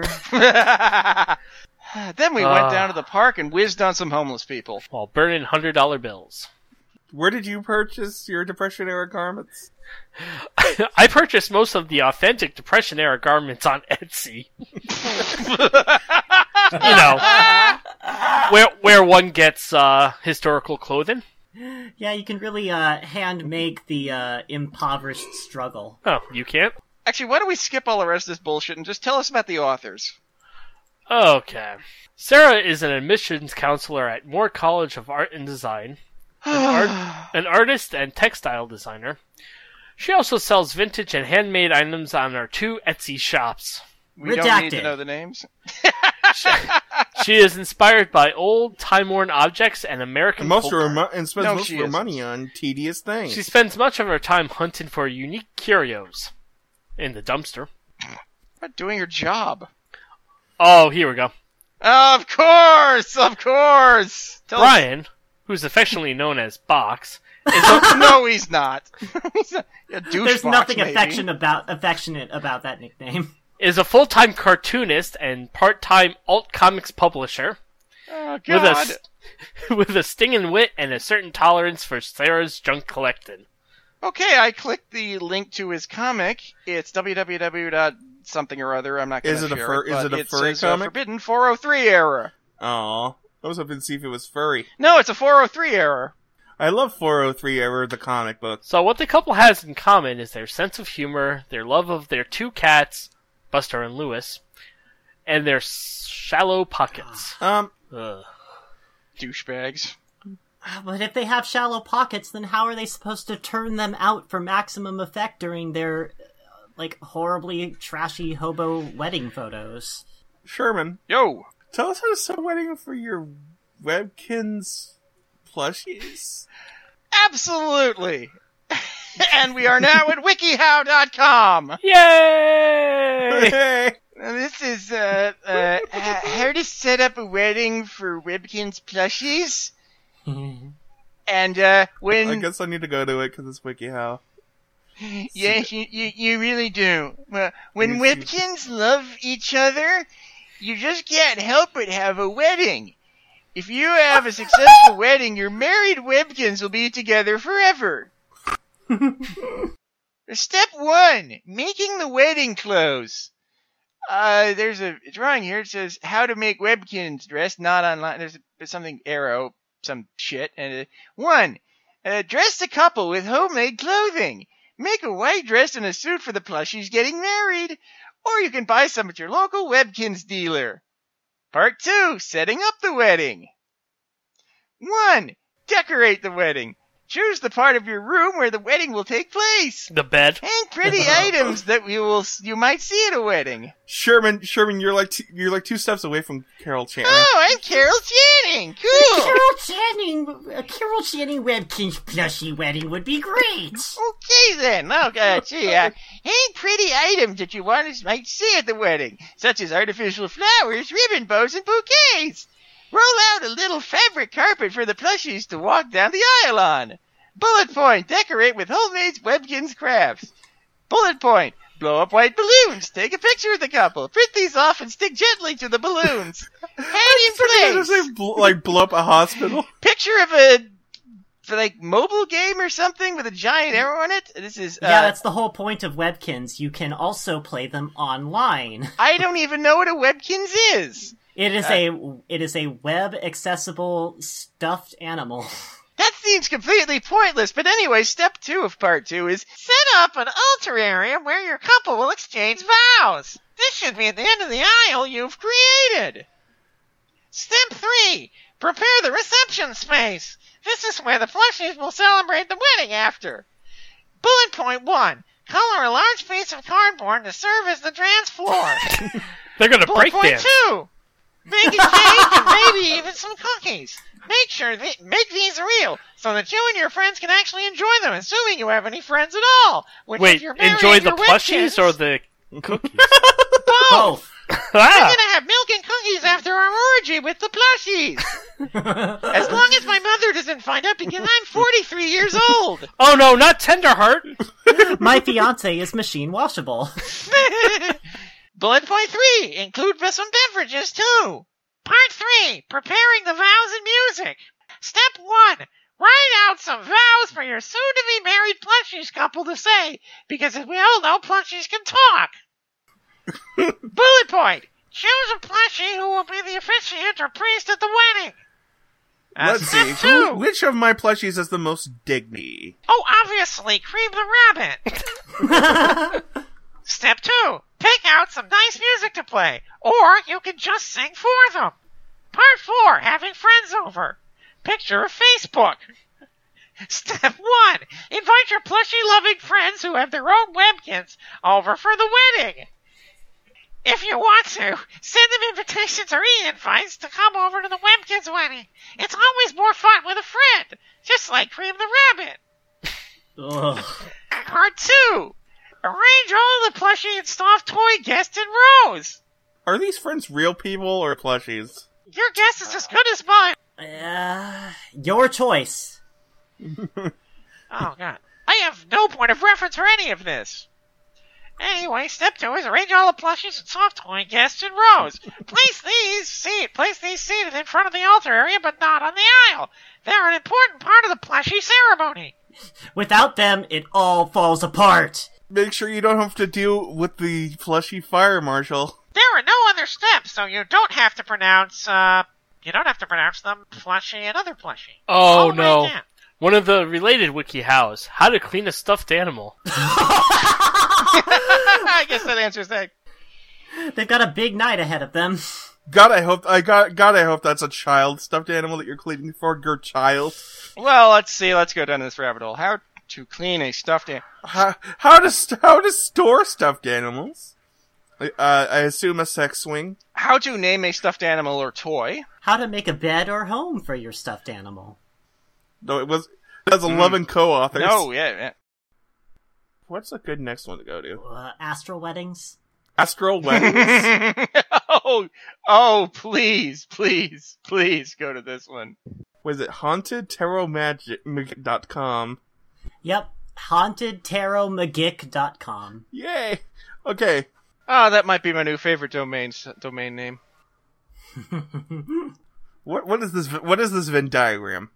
Then we Ah. went down to the park and whizzed on some homeless people. While burning hundred dollar bills. Where did you purchase your Depression era garments? I purchased most of the authentic Depression era garments on Etsy. You know, where where one gets uh, historical clothing. Yeah, you can really uh, hand make the uh, impoverished struggle. Oh, you can't? Actually, why don't we skip all the rest of this bullshit and just tell us about the authors? Okay. Sarah is an admissions counselor at Moore College of Art and Design, an, art, an artist and textile designer. She also sells vintage and handmade items on our two Etsy shops. We don't need to Redacted. know the names. She is inspired by old, time-worn objects and American And most of her folklore. mo- and spends No, most she of her isn't. money on tedious things. She spends much of her time hunting for unique curios in the dumpster. Not doing her job. Oh, here we go. Of course, of course. Tell us- Brian, who's affectionately known as Box, is a, no, he's not. He's a, a douchebag. There's nothing maybe. affection about affectionate about that nickname. is a full-time cartoonist and part-time alt comics publisher Oh with a, God. s- with a stinging wit and a certain tolerance for Sarah's junk collecting. Okay, I clicked the link to his comic. It's www dot something or other. I'm not going Is to it a share fur- it. is but it a it furry says, uh, comic? Forbidden four oh three error. Aw. I was hoping to see if it was furry. No, it's a four oh three error. I love four oh three Error, the comic book. So what the couple has in common is their sense of humor, their love of their two cats, Buster and Lewis, and their s- shallow pockets. Um, Ugh. Douchebags. But if they have shallow pockets, then how are they supposed to turn them out for maximum effect during their uh, like horribly trashy hobo wedding photos. Sherman, Yo! tell us how to sew a wedding for your Webkins plushies. Absolutely! And we are now at wikihow dot com. Yay! Hey. Now, this is uh, uh, h- how to set up a wedding for Webkins plushies. And uh, when I guess I need to go to it because it's WikiHow. yes, you, you you really do. Well, when Yes, you- Webkins love each other, you just can't help but have a wedding. If you have a successful wedding, your married Webkins will be together forever. Step one, making the wedding clothes. Uh, there's a drawing here. It says how to make Webkins dress, not online. There's, there's something arrow, some shit. And uh, one, uh, dress the couple with homemade clothing. Make a white dress and a suit for the plushies getting married. Or you can buy some at your local Webkins dealer. Part two, setting up the wedding. One, decorate the wedding. Choose the part of your room where the wedding will take place. The bed. Hang pretty items that you will you might see at a wedding. Sherman, Sherman, you're like t- you're like two steps away from Carol Channing. Oh, I'm Carol Channing. Cool. Carol Channing, a Carol Channing Webkins plushie wedding would be great. Okay then. Okay, gee, uh, hang pretty items that you want to might see at the wedding, such as artificial flowers, ribbon bows, and bouquets. Roll out a little fabric carpet for the plushies to walk down the aisle on. Bullet point, decorate with homemade Webkins crafts. Bullet point, blow up white balloons. Take a picture of the couple. Print these off and stick gently to the balloons. Hang in Does place. it bl- like blow up a hospital? Picture of a like mobile game or something with a giant arrow on it. This is uh, Yeah, that's the whole point of Webkins. You can also play them online. I don't even know what a Webkins is. It is Uh, a it is a web accessible stuffed animal. That seems completely pointless, but anyway, step two of part two is set up an altar area where your couple will exchange vows. This should be at the end of the aisle you've created. Step three, prepare the reception space. This is where the plushies will celebrate the wedding after. Bullet point one, color a large piece of cardboard to serve as the dance floor. They're gonna Bullet break point dance. two, make a cake and maybe even some cookies. Make sure that make these real so that you and your friends can actually enjoy them, assuming you have any friends at all. Which, if Wait, you're married enjoy and the you're plushies Webkins, or the cookies? both? Both. We're ah! gonna have milk and cookies after our orgy with the plushies. As long as my mother doesn't find out, because I'm forty-three years old. Oh no, not Tenderheart! My fiance is machine washable. Bullet point three, include some beverages too. Part three, preparing the vows and music. Step one, write out some vows for your soon-to-be married plushies couple to say, because as we all know, plushies can talk. Bullet point, choose a plushie who will be the officiant or priest at the wedding. Uh, Let's step see. two. Who, which of my plushies has the most dignity? Oh, obviously, Cream the Rabbit. Step two, pick out some nice music to play, or you can just sing for them. Part four, having friends over. Picture of Facebook. Step one, invite your plushie-loving friends who have their own Webkins over for the wedding. If you want to, send them invitations or e-invites to come over to the Webkins wedding. It's always more fun with a friend, just like Cream the Rabbit. Ugh. Part two, arrange all the plushie and soft toy guests in rows. Are these friends real people or plushies? Your guess is as good as mine. Uh, your choice. Oh, God. I have no point of reference for any of this. Anyway, step two is arrange all the plushies and soft toy guests in rows. Place these seat, place these seated in front of the altar area, but not on the aisle. They're an important part of the plushie ceremony. Without them, it all falls apart. Make sure you don't have to deal with the plushie fire marshal. There are no other steps, so you don't have to pronounce, uh, you don't have to pronounce them plushie and other plushie. Oh All right no. down. One of the related WikiHows. How to clean a stuffed animal. I guess that answers that. They've got a big night ahead of them. God, I hope I got. God, I hope that's a child stuffed animal that you're cleaning for your child. Well, let's see. Let's go down this rabbit hole. How to clean a stuffed animal. How, how to st- how to store stuffed animals? Uh, I assume a sex swing. How to name a stuffed animal or toy. How to make a bed or home for your stuffed animal. No, it was it has eleven mm. co-authors. No, yeah, yeah. What's a good next one to go to? Uh, astral weddings. Astral weddings. oh, oh, please, please, please go to this one. Was it haunted tarot magic dot com? Yep, haunted tarot magic dot com. Yay! Okay. Ah, oh, that might be my new favorite domain domain name. what what is this? What is this Venn diagram?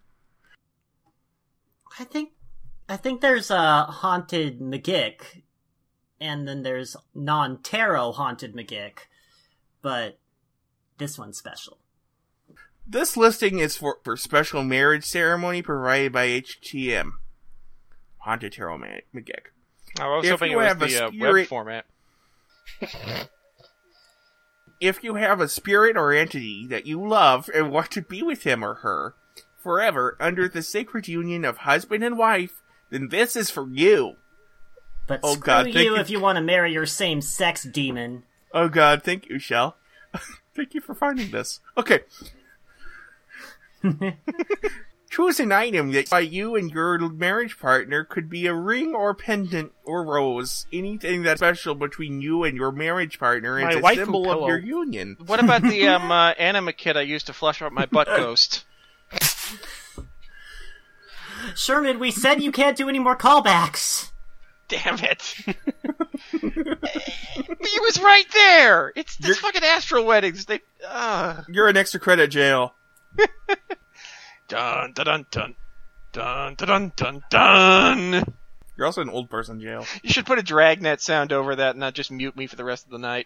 I think, I think there's a haunted magic, and then there's non-tarot haunted magic, but this one's special. This listing is for, for special marriage ceremony provided by H T M. Haunted Tarot Magic. I was if hoping it was the spirit, uh, web format. If you have a spirit or entity that you love and want to be with him or her forever under the sacred union of husband and wife, then this is for you. But oh, screw God, you, you if you want to marry your same-sex demon. Oh God, thank you, Shell. Thank you for finding this. Okay. Choose an item that by you and your marriage partner could be a ring or pendant or rose. Anything that's special between you and your marriage partner is a symbol of your union. What about the um, uh, anima kit I used to flush out my butt ghost? Sherman, we said you can't do any more callbacks. Damn it. It was right there! It's this fucking Astral Weddings. They, uh... You're in extra credit jail. Dun dun dun dun dun dun dun dun. You're also in old person jail. You should put a Dragnet sound over that and not just mute me for the rest of the night.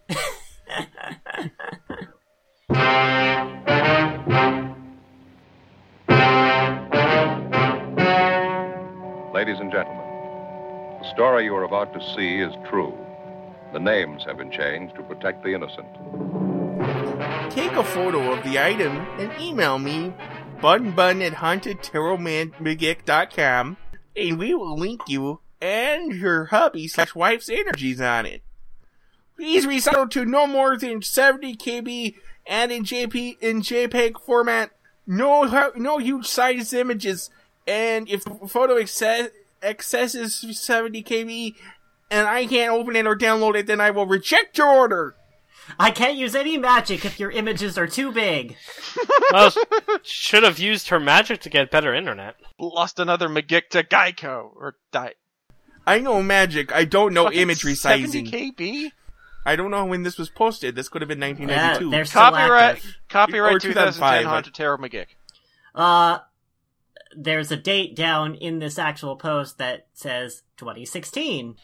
Ladies and gentlemen, the story you are about to see is true. The names have been changed to protect the innocent. Take a photo of the item and email me bunbun at haunted tarot magic dot com, and we will link you and your hubby slash wife's energies on it. Please recycle to no more than seventy kilobytes and in J P in JPEG format. No, no huge size images, and if the photo excess, excesses seventy kilobytes and I can't open it or download it, then I will reject your order. I can't use any magic if your images are too big. Well, should have used her magic to get better internet. Lost another Magic to Geico, or die. I know magic, I don't know Fucking image resizing. seventy kilobytes? I don't know when this was posted. This could have been nineteen ninety-two. Yeah, they're still Copyright, active. copyright Or twenty ten Haunted Tarot Magic. Uh, there's a date down in this actual post that says twenty sixteen.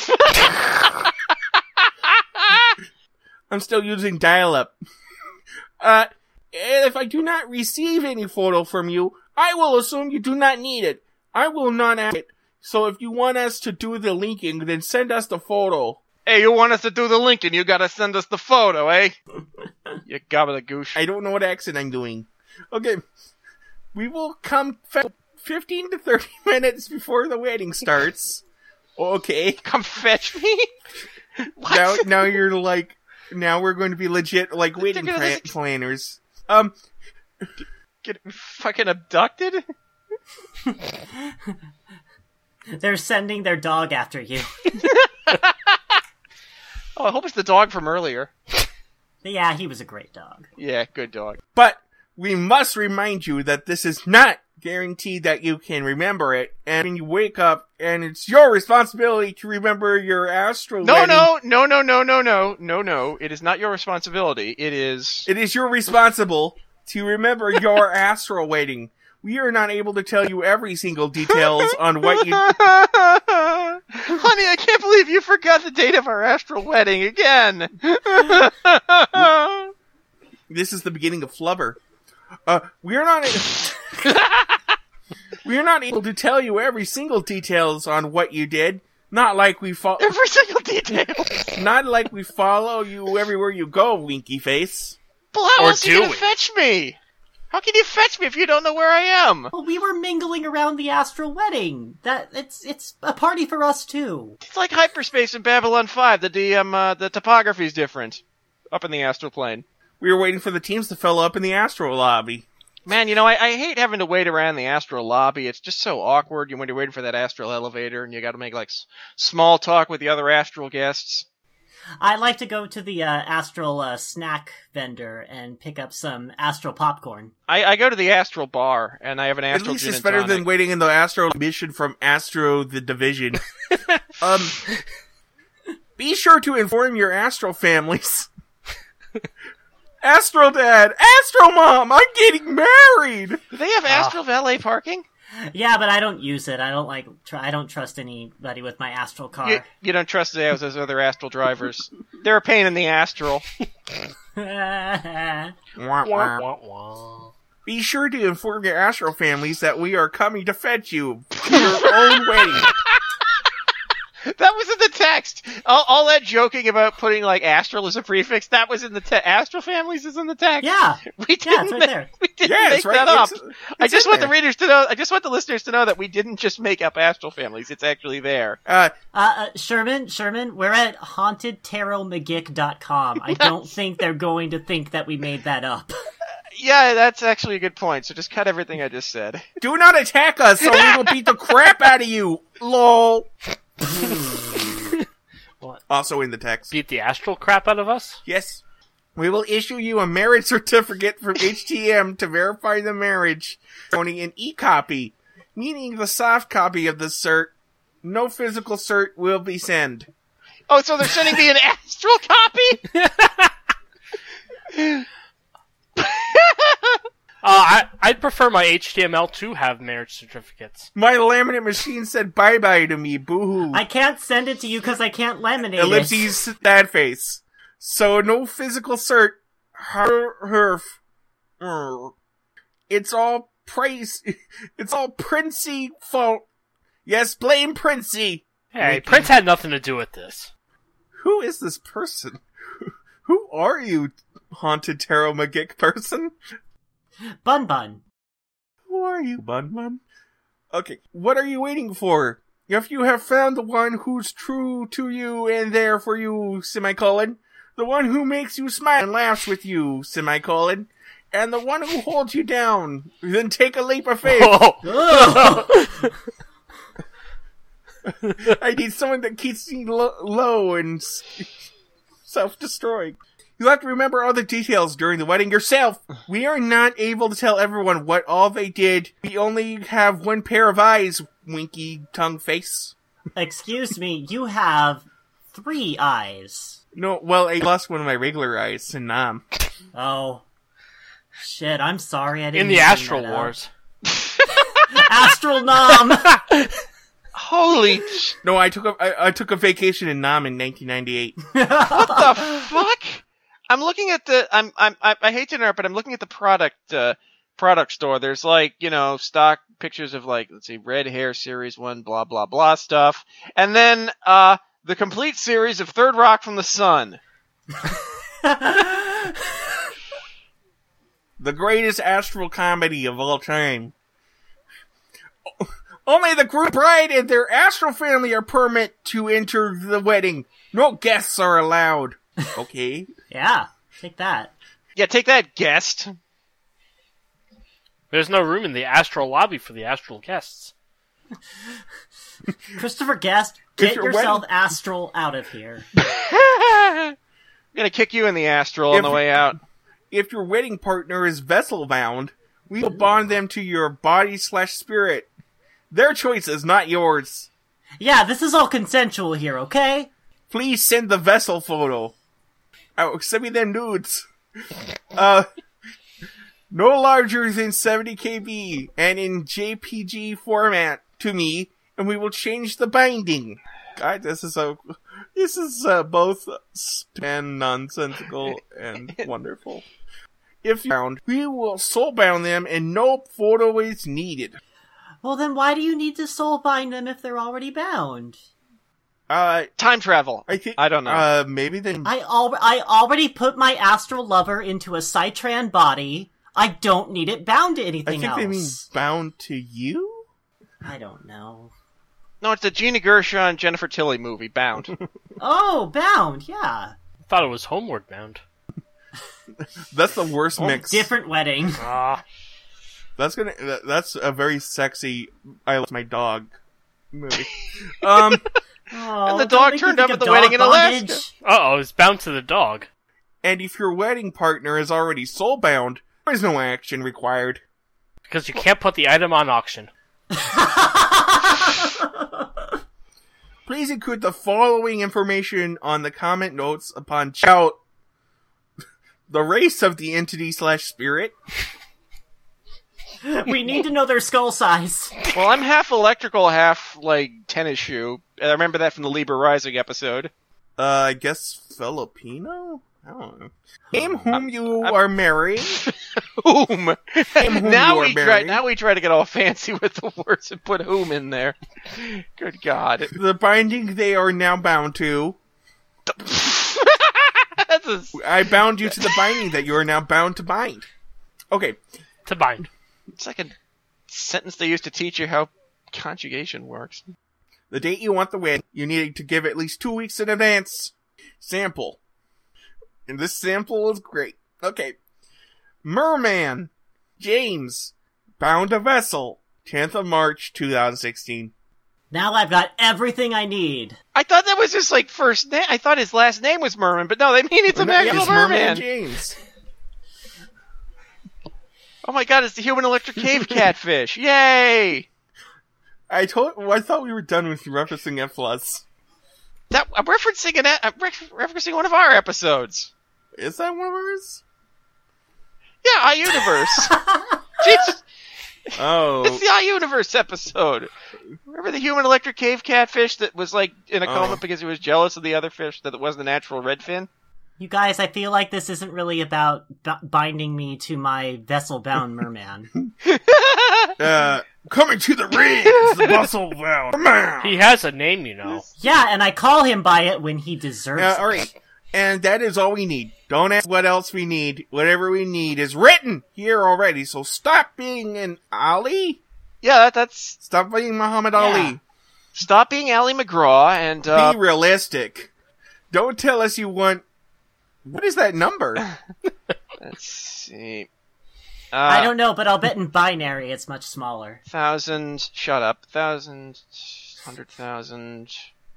I'm still using dial-up. Uh, if I do not receive any photo from you, I will assume you do not need it. I will not ask it. So if you want us to do the linking, then send us the photo. Hey, you want us to do the linking, you gotta send us the photo, eh? You gobbledygoosh. I don't know what accent I'm doing. Okay. We will come fe- fifteen to thirty minutes before the wedding starts. Okay. Come fetch me? What? Now, now you're like... Now we're going to be legit, like, wedding gonna... pra- planners. Um, Get fucking abducted? They're sending their dog after you. Oh, I hope it's the dog from earlier. Yeah, he was a great dog. Yeah, good dog. but we must remind you that this is not guaranteed that you can remember it, and when you wake up, and it's your responsibility to remember your astral No, wedding. no, no, no, no, no, no, no, no. It is not your responsibility. It is... It is your responsible to remember your astral wedding. We are not able to tell you every single details on what you... Honey, I can't believe you forgot the date of our astral wedding again. This is the beginning of Flubber. Uh, we are not... We are not able to tell you every single details on what you did. Not like we follow. Every single detail. Not like we follow you everywhere you go, Winky Face. Well, how Or else are you do gonna we? fetch me? How can you fetch me if you don't know where I am? Well, we were mingling around the astral wedding. That it's it's a party for us too. It's like hyperspace in Babylon five. The D M, uh, the topography's different up in the astral plane. We were waiting for the teams to fill up in the astral lobby. Man, you know, I, I hate having to wait around the astral lobby. It's just so awkward. You when you're waiting for that astral elevator, and you got to make like s- small talk with the other astral guests. I like to go to the uh, astral uh, snack vendor and pick up some astral popcorn. I, I go to the astral bar, and I have an At astral least gin it's and better tonic. than waiting in the astral mission from Astro the Division. um, be sure to inform your astral families. Astral Dad, Astral Mom, I'm getting married. Do they have astral valet parking? Yeah, but I don't use it. I don't like. Tr- I don't trust anybody with my astral car. You, you don't trust those those other astral drivers. They're a pain in the astral. Wah, Wah, wah. wah, wah. Be sure to inform your astral families that we are coming to fetch you to your own wedding. That was in the text. All, all that joking about putting like astral as a prefix, that was in the text. Astral families is in the text. Yeah, We didn't, yeah, it's right ma- there. we didn't Yeah, make it's right. that up. It's- I it's just in want there. the readers to know, I just want the listeners to know that we didn't just make up astral families. It's actually there. Uh, Uh, uh, Sherman, Sherman, we're at haunted tarot magic dot com. I don't think they're going to think that we made that up. Yeah, that's actually a good point. So just cut everything I just said. do not attack us, or we will beat the crap out of you. Lol. What? Also in the text. Beat the astral crap out of us? Yes. We will issue you a marriage certificate from H T M to verify the marriage. Only an e-copy, meaning the soft copy of the cert. No physical cert will be sent. Oh, so they're sending me an astral copy? Uh, I, I'd prefer my H T M L to have marriage certificates. My laminate machine said bye-bye to me, boo-hoo. I can't send it to you because I can't laminate it. Ellipses, that face. So no physical cert. Her, her, er. It's all praise. It's all Princey fault. Yes, blame Princey. Hey, Mickey. Prince had nothing to do with this. Who is this person? Who are you, haunted tarot magic person? Bun Bun. Who are you, Bun Bun? Okay, what are you waiting for? If you have found the one who's true to you and there for you, semicolon, the one who makes you smile and laughs with you, semicolon, and the one who holds you down, then take a leap of faith. Oh. I need someone that keeps me lo- low and s- self-destroying. You have to remember all the details during the wedding yourself. We are not able to tell everyone what all they did. We only have one pair of eyes, winky tongue face. Excuse me, you have three eyes. No, well, I lost one of my regular eyes in Nam. Oh. Shit, I'm sorry I didn't In the bring Astral that up. Wars. Astral Nom! Holy sh- No, I took a I, I took a vacation in Nam in nineteen ninety-eight. what the fuck? I'm looking at the. I'm. I'm. I, I hate to interrupt, but I'm looking at the product. Uh, product store. There's like you know stock pictures of like let's see, Red Hair Series One, blah blah blah stuff, and then uh the complete series of Third Rock from the Sun. The greatest astral comedy of all time. Only the group bride and their astral family are permit to enter the wedding. No guests are allowed. Okay. Yeah, take that. Yeah, take that, guest. There's no room in the astral lobby for the astral guests. Christopher Guest, get your yourself wedding- astral out of here. I'm gonna kick you in the astral on If- the way out. If your wedding partner is vessel bound, we will bond them to your body slash spirit. Their choice is not yours. Yeah, this is all consensual here, okay? Please send the vessel photo. Oh, send me them nudes. Uh, no larger than seventy K B and in J P G format to me, and we will change the binding. God, this is a, this is uh, both and nonsensical and wonderful. If found, we will soul bound them, and no photo is needed. Well, then why do you need to soul bind them if they're already bound? Uh, Time travel. I think I don't know. Uh, maybe then. I al- I already put my astral lover into a Citran body. I don't need it bound to I anything think else. they mean bound to you? I don't know. No, it's the Gina Gershon Jennifer Tilly movie, Bound. Oh, bound, yeah. I thought it was Homeward Bound. That's the worst mix. Different wedding. Ah, That's gonna. that- That's a very sexy. I love my dog movie. Um, Oh, And the don't dog make me turned think up of at the wedding dog in Alaska. bondage. uh-oh, it's bound to the dog. and if your wedding partner is already soulbound, there is no action required. Because you can't put the item on auction. Please include the following information on the comment notes upon checkout. The race of the entity slash spirit. We need to know their skull size. Well, I'm half electrical, half, like, tennis shoe. I remember that from the Libra Rising episode. Uh, I guess Filipino? I don't know. Name whom you I'm- are marrying. Whom? whom now you are we try. marrying. Now we try to get all fancy with the words and put whom in there. Good God. The binding they are now bound to. That's a, I bound you to the binding that you are now bound to bind. Okay. To bind. it's like a sentence they used to teach you how conjugation works. The date you want the wedding, you need to give at least two weeks in advance. Sample. And this sample is great. Okay. Merman. James. Bound a vessel. tenth of March, twenty sixteen. Now I've got everything I need. I thought that was his like first name. I thought his last name was Merman, but no, they mean it's a No, actual it's Merman merman. James. Oh my God, it's the human electric cave catfish! Yay! I told. Well, I thought we were done with referencing F plus. That I'm referencing an I'm re- referencing one of our episodes. Is that one of ours? Yeah, iUniverse. Jesus, Oh. it's the iUniverse episode. Remember the human electric cave catfish that was like in a coma Oh. because he was jealous of the other fish that it wasn't a natural redfin? You guys, I feel like this isn't really about b- binding me to my vessel-bound merman. Uh, coming to the ring, the muscle bound man. He has a name, you know. Yeah, and I call him by it when he deserves Uh, it. all right, and that is all we need. Don't ask what else we need. Whatever we need is written here already. So stop being an Ali. Yeah, that, that's Stop being Muhammad Yeah. Ali. stop being Ally McGraw and uh, Be realistic. Don't tell us you want. What is that number? let's see. Uh, I don't know, but I'll bet in binary it's much smaller. Thousand. Shut up. Thousand. Hundred thousand.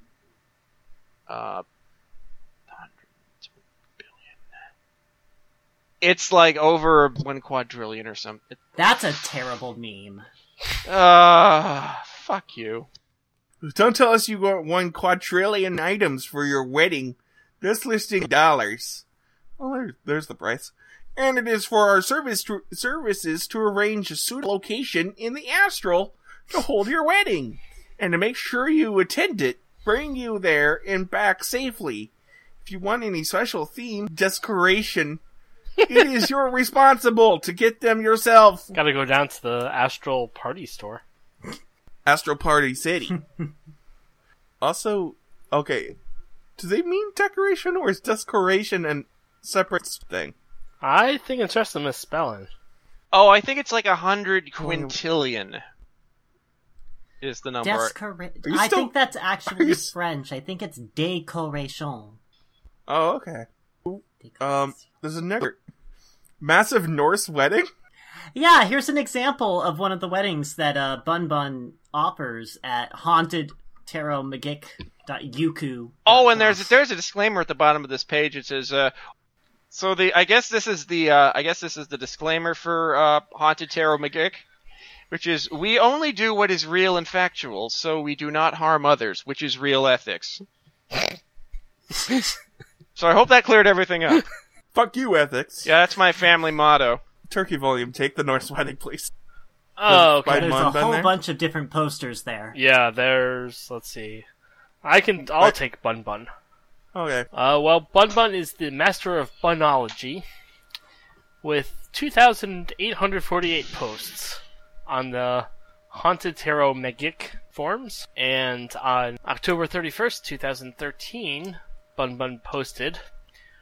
Uh. Hundred billion. It's like over one quadrillion or something. That's a terrible meme. Uh. Fuck you. Don't tell us you want one quadrillion items for your wedding. This listing dollars. Oh, there, there's the price. And it is for our service to, services to arrange a suitable location in the astral to hold your wedding. And to make sure you attend it, bring you there and back safely. If you want any special theme, decoration, it is your responsible to get them yourself. Gotta go down to the Astral Party store. Astral Party City. Also, okay, do they mean decoration or is decoration a separate thing? I think it's just a misspelling. Oh, I think it's like a hundred quintillion. Is the number? Descora- Are you I still- think that's are actually you s- French. I think it's décoration. Oh, okay. Um, there's another massive Norse wedding. Yeah, here's an example of one of the weddings that uh, Bun Bun offers at haunted tarot magic dot yuku. Oh, and there's a, there's a disclaimer at the bottom of this page. It says, uh, so the I guess this is the uh, I guess this is the disclaimer for uh, Haunted Tarot McGick, which is we only do what is real and factual, so we do not harm others, which is real ethics. So I hope that cleared everything up. Fuck you, ethics. Yeah, that's my family motto. Turkey volume, take the Norse wedding, please. Oh, By okay. There's Bun a Bun whole there? bunch of different posters there. Yeah, there's... Let's see. I can... I'll What? take Bun Bun. Okay. Uh, well, Bun Bun is the master of bunology, with two thousand eight hundred forty-eight posts on the Haunted Tarot Magic forums, and on October thirty-first, twenty thirteen, Bun Bun posted,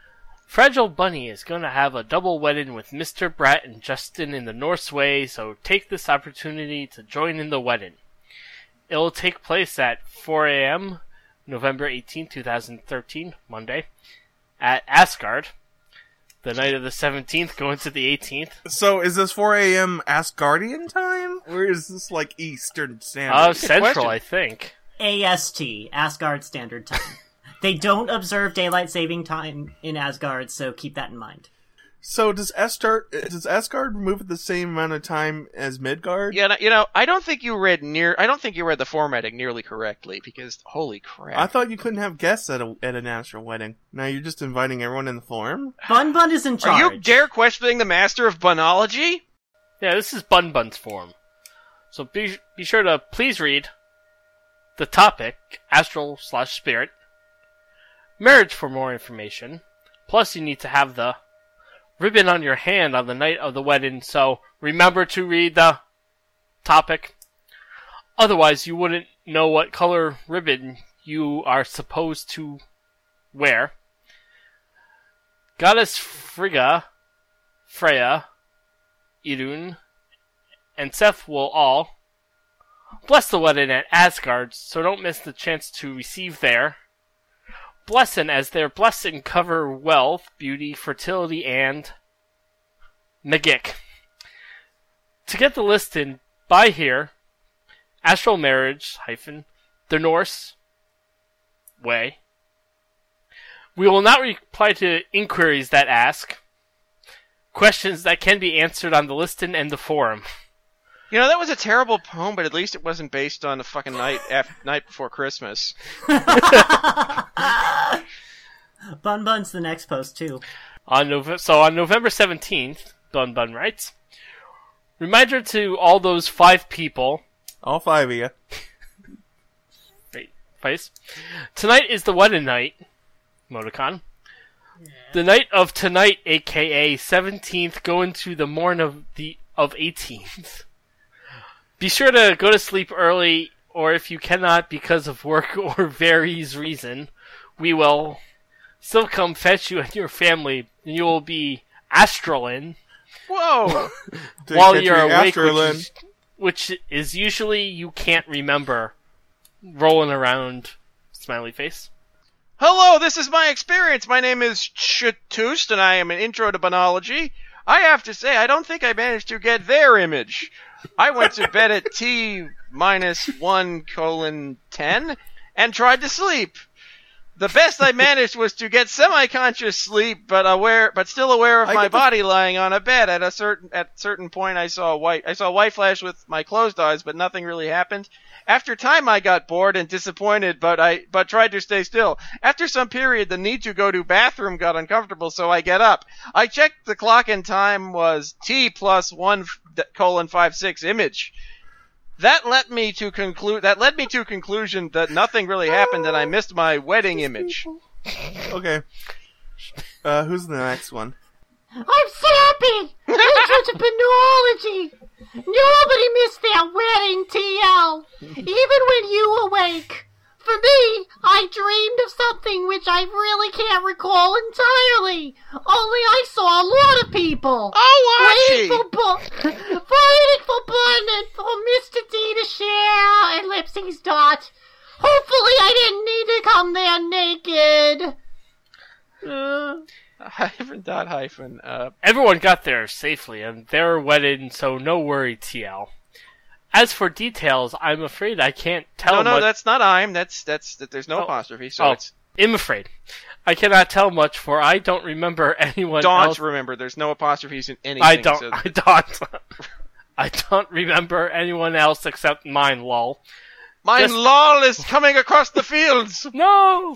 Fragile Bunny is going to have a double wedding with Mister Bratt and Justin in the Norse Way, so take this opportunity to join in the wedding. It will take place at four a.m., November eighteenth, twenty thirteen, Monday, at Asgard. The night of the seventeenth, going to the eighteenth. So, is this four a.m. Asgardian time? Or is this, like, Eastern Standard? Uh, Central, I think. A S T, Asgard Standard Time. They don't observe daylight saving time in Asgard, so keep that in mind. So, does Asgard, does Asgard move at the same amount of time as Midgard? Yeah, you know, I don't think you read near. I don't think you read the formatting nearly correctly because holy crap! I thought you couldn't have guests at a at an astral wedding. Now you're just inviting everyone in the forum. Bun Bun is in charge. Are you dare questioning the master of bunology? Yeah, this is Bun Bun's form. So be be sure to please read the topic, astral slash spirit, marriage for more information. Plus, you need to have the ribbon on your hand on the night of the wedding, so remember to read the topic. Otherwise, you wouldn't know what color ribbon you are supposed to wear. Goddess Frigga, Freya, Idun, and Seth will all bless the wedding at Asgard, so don't miss the chance to receive their blessing, as their blessing cover wealth, beauty, fertility, and magic. To get the listing, buy here, Astral Marriage hyphen the Norse Way. We will not reply to inquiries that ask questions that can be answered on the listing and the forum. You know, that was a terrible poem, but at least it wasn't based on the fucking night after, night before Christmas. Bun Bun's the next post, too. On Nove- so on November seventeenth, Bun Bun writes, reminder to all those five people. All five of you. Wait, face. Tonight is the wedding night, Moticon. Yeah. The night of tonight, aka seventeenth, going to the morn of the of eighteenth. Be sure to go to sleep early, or if you cannot because of work or various reason, we will still come fetch you and your family, and you will be astraling. Whoa! while you're awake, which is, which is usually you can't remember. Rolling around, smiley face. Hello, this is my experience. My name is Chatoost, and I am an intro to bunology. I have to say, I don't think I managed to get their image. I went to bed at T minus one colon ten and tried to sleep. The best I managed was to get semi-conscious sleep, but aware, but still aware of I my get the- body lying on a bed. At a certain at certain point, I saw a white I saw a white flash with my closed eyes, but nothing really happened. After time, I got bored and disappointed, but I but tried to stay still. After some period, the need to go to bathroom got uncomfortable, so I get up. I checked the clock, and time was T plus one colon five six image. That led me to conclude. That led me to conclusion that nothing really happened, and I missed my wedding image. Okay. Uh, who's the next one? I'm Sappy! Intro to Bunology! Nobody missed their wedding, T L! Even when you awake! For me, I dreamed of something which I really can't recall entirely. Only I saw a lot of people. Oh, waiting for Bu- waiting for Bun and for Mister D to share ellipses dot. Hopefully I didn't need to come there naked. Uh... Hyphen dot hyphen. Uh, Everyone got there safely, and their wedding, so no worry, T L. As for details, I'm afraid I can't tell no, no, much. that's not I'm. That's that's that. There's no Oh. apostrophe, so oh, it's I'm afraid. I cannot tell much, for I don't remember anyone don't else. remember. There's no apostrophes in anything. I don't. So I don't. I don't remember anyone else except mine. Lol. my just- lol is coming across the fields. No.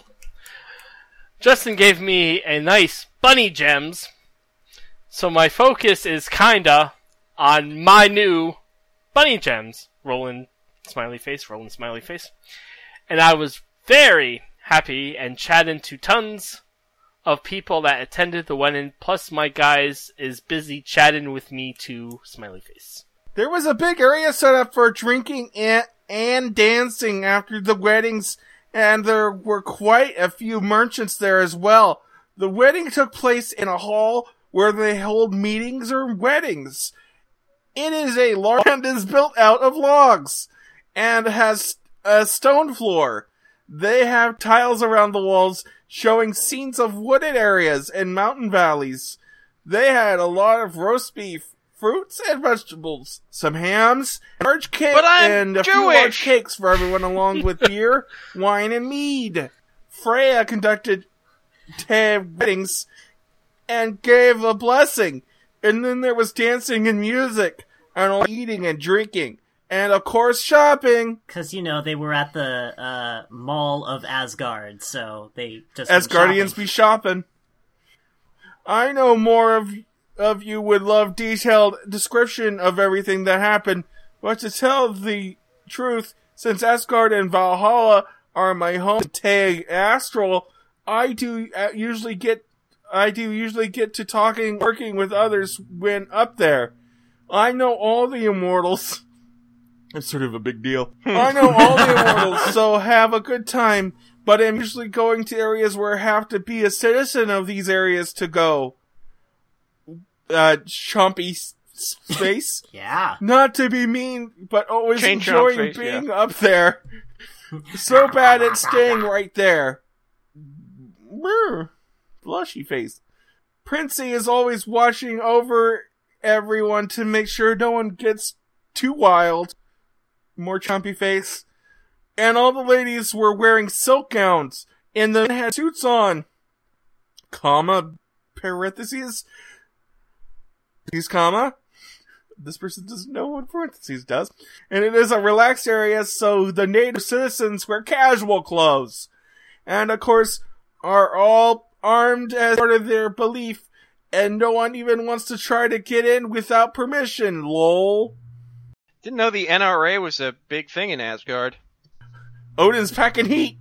Justin gave me a nice bunny gems, so my focus is kinda on my new bunny gems. Rolling smiley face, rolling smiley face. And I was very happy and chatting to tons of people that attended the wedding, plus my guys is busy chatting with me too, smiley face. There was a big area set up for drinking and, and dancing after the weddings, and there were quite a few merchants there as well. The wedding took place in a hall where they hold meetings or weddings. It is a large and is built out of logs and has a stone floor. They have tiles around the walls showing scenes of wooded areas and mountain valleys. They had a lot of roast beef, fruits and vegetables, some hams, large cake, But I'm and a Jewish. few large cakes for everyone, along with beer, wine, and mead. Freya conducted ten weddings and gave a blessing, and then there was dancing and music, and all eating and drinking, and of course shopping. Because, you know, they were at the uh, Mall of Asgard, so they just went Asgardians shopping. be shopping. I know more of of you would love detailed description of everything that happened, but to tell the truth, since Asgard and Valhalla are my home tag astral, I do uh, usually get I do usually get to talking, working with others when up there. I know all the immortals. It's sort of a big deal. I know all the immortals, so have a good time. But I'm usually going to areas where I have to be a citizen of these areas to go. Uh, chompy s- face. Yeah. Not to be mean, but always Chain chomp enjoying face, being yeah. up there. So bad at staying right there. Brr. Blushy face. Princey is always watching over everyone to make sure no one gets too wild. More chompy face. And all the ladies were wearing silk gowns, and the men had suits on. Comma, parentheses. These comma. This person doesn't know what parentheses does. And it is a relaxed area, so the native citizens wear casual clothes. And of course, are all armed as part of their belief, and no one even wants to try to get in without permission, lol. Didn't know the N R A was a big thing in Asgard. Odin's packing heat.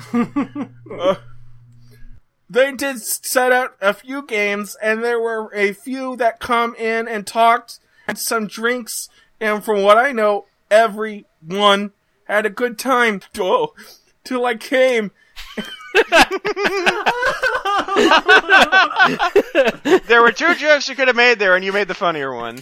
uh, they did set out a few games, and there were a few that come in and talked, had some drinks, and from what I know, everyone had a good time. Oh, till I came. There were two jokes you could have made there, and you made the funnier one.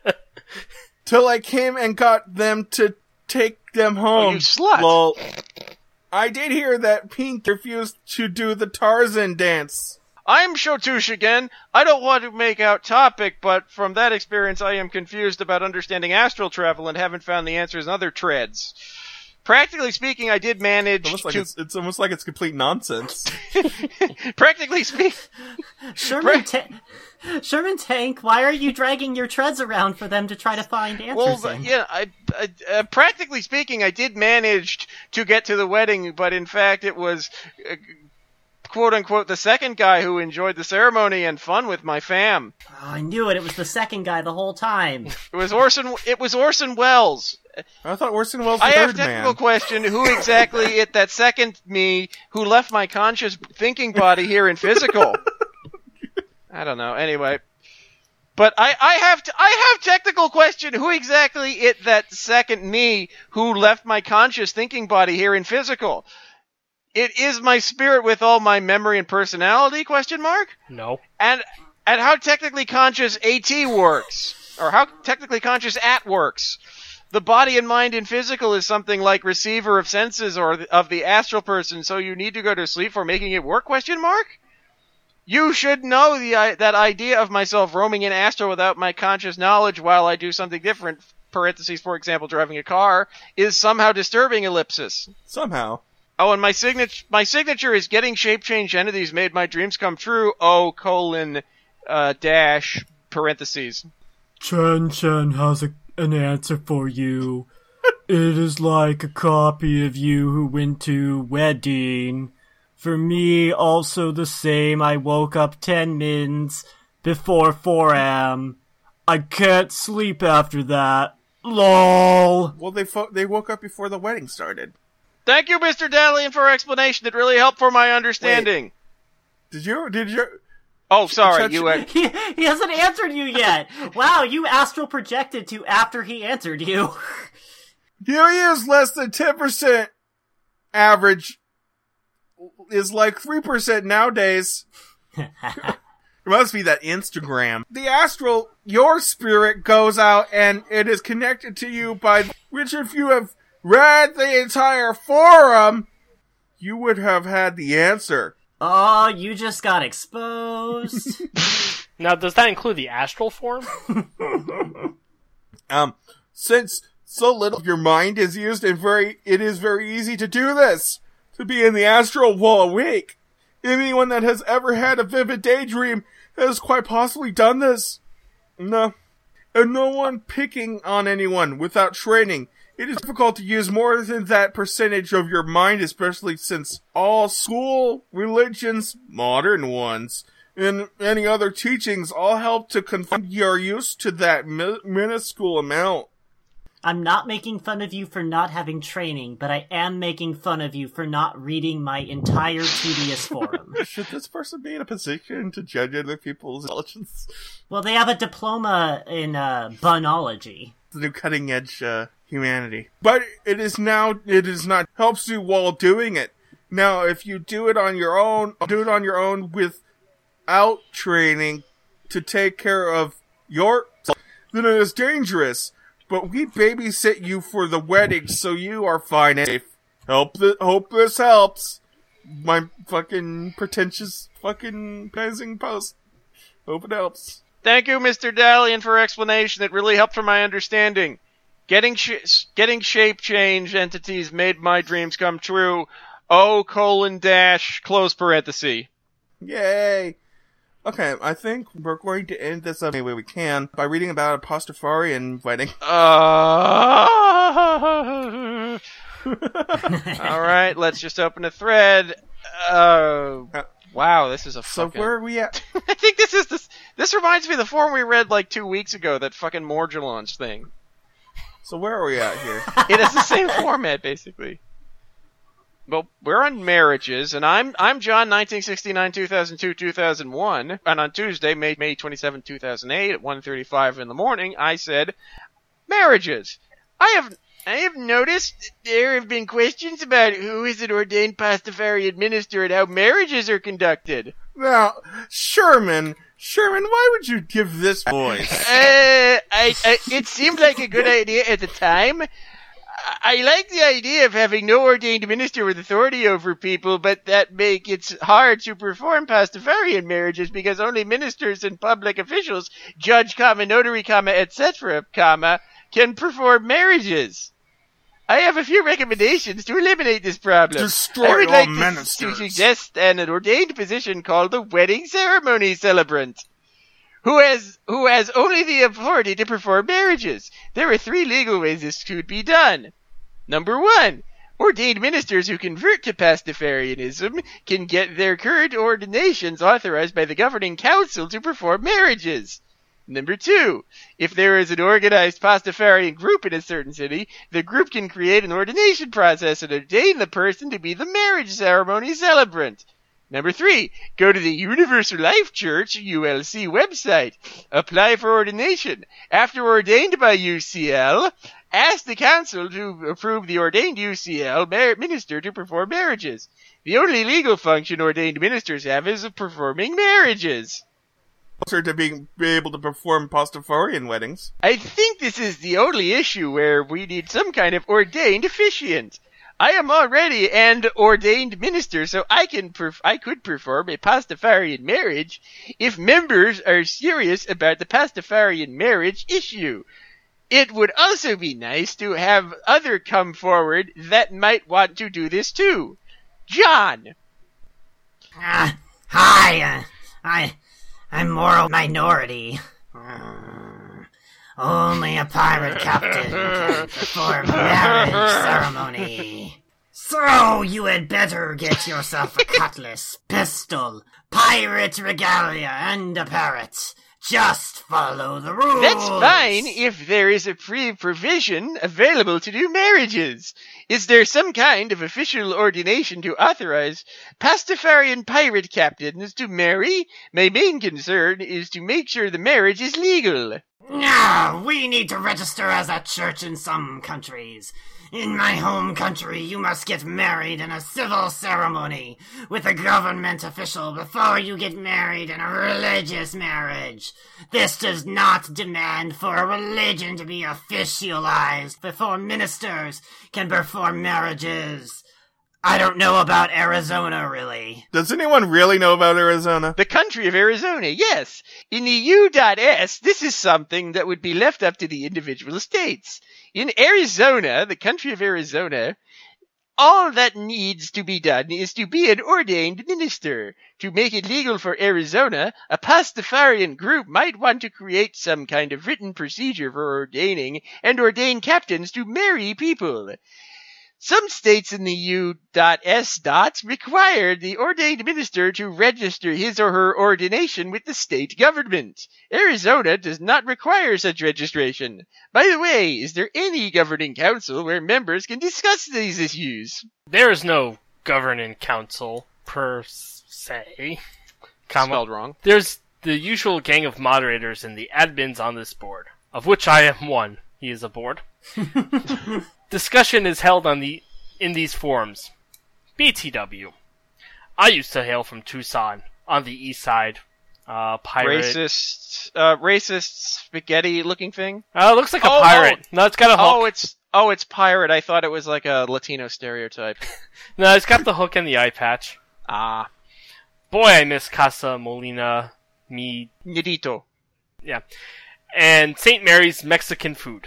Till I came and got them to take them home. Oh, you slut. Lol. I did hear that Pink refused to do the Tarzan dance. I'm Shotush again. I don't want to make out topic, but from that experience I am confused about understanding astral travel and haven't found the answers in other treads. Practically speaking, I did manage Almost like to... it's, it's almost like it's complete nonsense. Practically speaking... Sherman, Ta- Sherman Tank, why are you dragging your treads around for them to try to find answers Well, in? yeah, I, I, uh, practically speaking, I did manage to get to the wedding, but in fact it was... Uh, quote-unquote, the second guy who enjoyed the ceremony and fun with my fam. Oh, I knew it. It was the second guy the whole time. It was Orson. It was Orson Welles. I thought Orson Welles was I the have a third technical man. question. Who exactly it that second me who left my conscious thinking body here in physical? I don't know. Anyway, but I, I have t- I have technical question. Who exactly it that second me who left my conscious thinking body here in physical? It is my spirit with all my memory and personality? Question mark. No. And and how technically conscious AT works, or how technically conscious at works. The body and mind in physical is something like receiver of senses or th- of the astral person, so you need to go to sleep for making it work? Question mark. You should know the I- that idea of myself roaming in astral without my conscious knowledge while I do something different. Parentheses, for example, driving a car is somehow disturbing. Ellipsis. Somehow. Oh, and my signature my signature is getting shape-changed entities made my dreams come true. Oh, colon, uh, dash, parentheses. Chen Chen has a, an answer for you. It is like a copy of you who went to wedding. For me, also the same. I woke up ten minutes before four a.m. I can't sleep after that. LOL. Well, they fo- they woke up before the wedding started. Thank you, Mister Dalian, for your explanation. It really helped for my understanding. Did you? Did you? Oh, sorry, Touch- you had... He, he hasn't answered you yet. Wow, you astral projected to after he answered you. Here he is less than ten percent average. Is like three percent nowadays. It must be that Instagram. The astral, your spirit goes out and it is connected to you by which if you have read the entire forum, you would have had the answer. Oh, you just got exposed. Now, does that include the astral form? um, since so little of your mind is used and very, it is very easy to do this, to be in the astral while awake. Anyone that has ever had a vivid daydream has quite possibly done this. No. And no one picking on anyone without training. It is difficult to use more than that percentage of your mind, especially since all school, religions, modern ones, and any other teachings all help to confine your use to that mi- minuscule amount. I'm not making fun of you for not having training, but I am making fun of you for not reading my entire tedious forum. Should this person be in a position to judge other people's intelligence? Well, they have a diploma in uh, bunology. The new cutting edge uh, humanity. But it is now, it is not, helps you while doing it. Now, if you do it on your own, do it on your own without training to take care of your, then it is dangerous. But we babysit you for the wedding, so you are fine and safe. Help th- hope this helps. My fucking pretentious fucking pazing post. Hope it helps. Thank you, Mister Dalian, for explanation. It really helped for my understanding. Getting sh- getting shape change entities made my dreams come true. O colon dash close parenthesis. Yay. Okay, I think we're going to end this up any way we can by reading about a Pastafarian wedding. Uh... Alright, let's just open a thread. Uh, wow, this is a So fucking... where are we at? I think this is this. This reminds me of the forum we read like two weeks ago, that fucking Morgellons thing. So where are we at here? It is the same format, basically. Well, we're on marriages, and I'm I'm John, nineteen sixty-nine, two thousand two, two thousand one, and on Tuesday, May May twenty-seventh, two thousand eight, at one thirty-five in the morning, I said, marriages. I have I have noticed there have been questions about who is an ordained Pastafarian minister and how marriages are conducted. Now, Sherman, Sherman, why would you give this voice? Uh, I, I it seemed like a good idea at the time. I like the idea of having no ordained minister with authority over people, but that makes it hard to perform Pastafarian marriages because only ministers and public officials, judge, comma, notary, comma, et cetera, comma, can perform marriages. I have a few recommendations to eliminate this problem. Destroy I would all like to, ministers. to suggest an ordained position called the wedding ceremony celebrant. Who has who has only the authority to perform marriages. There are three legal ways this could be done. Number one, ordained ministers who convert to Pastafarianism can get their current ordinations authorized by the governing council to perform marriages. Number two, if there is an organized Pastafarian group in a certain city, the group can create an ordination process and ordain the person to be the marriage ceremony celebrant. Number three, go to the Universal Life Church, U L C website. Apply for ordination. After ordained by U C L, ask the council to approve the ordained U C L mar- minister to perform marriages. The only legal function ordained ministers have is of performing marriages. Closer to being be able to perform Pastafarian weddings. I think this is the only issue where we need some kind of ordained officiant. I am already an ordained minister, so I can perf- I could perform a Pastafarian marriage if members are serious about the Pastafarian marriage issue. It would also be nice to have other come forward that might want to do this too. John. Uh, hi, uh, I, I'm moral minority. Uh, only a pirate captain can perform marriage ceremony. So you had better get yourself a cutlass, pistol, pirate regalia, and a parrot. Just follow the rules. That's fine if there is a free provision available to do marriages. Is there some kind of official ordination to authorize Pastafarian pirate captains to marry? My main concern is to make sure the marriage is legal. No, we need to register as a church in some countries. In my home country, you must get married in a civil ceremony with a government official before you get married in a religious marriage. This does not demand for a religion to be officialized before ministers can perform marriages. I don't know about Arizona, really. Does anyone really know about Arizona? The country of Arizona, yes. In the U S, this is something that would be left up to the individual states. In Arizona, the country of Arizona, all that needs to be done is to be an ordained minister. To make it legal for Arizona, a Pastafarian group might want to create some kind of written procedure for ordaining and ordain captains to marry people. Some states in the U S require the ordained minister to register his or her ordination with the state government. Arizona does not require such registration. By the way, is there any governing council where members can discuss these issues? There is no governing council, per se. Comma. Spelled wrong. There's the usual gang of moderators and the admins on this board, of which I am one. He is a board. Discussion is held on the in these forums. B T W. I used to hail from Tucson, on the east side. Uh, pirate. Racist, uh, racist spaghetti-looking thing? Uh, looks like a Oh, pirate. oh. No, it's got a hook. Oh, it's oh, it's pirate. I thought it was like a Latino stereotype. No, it's got the hook and the eye patch. Ah, Boy, I miss Casa Molina, me, Nidito. yeah, and Saint Mary's Mexican food.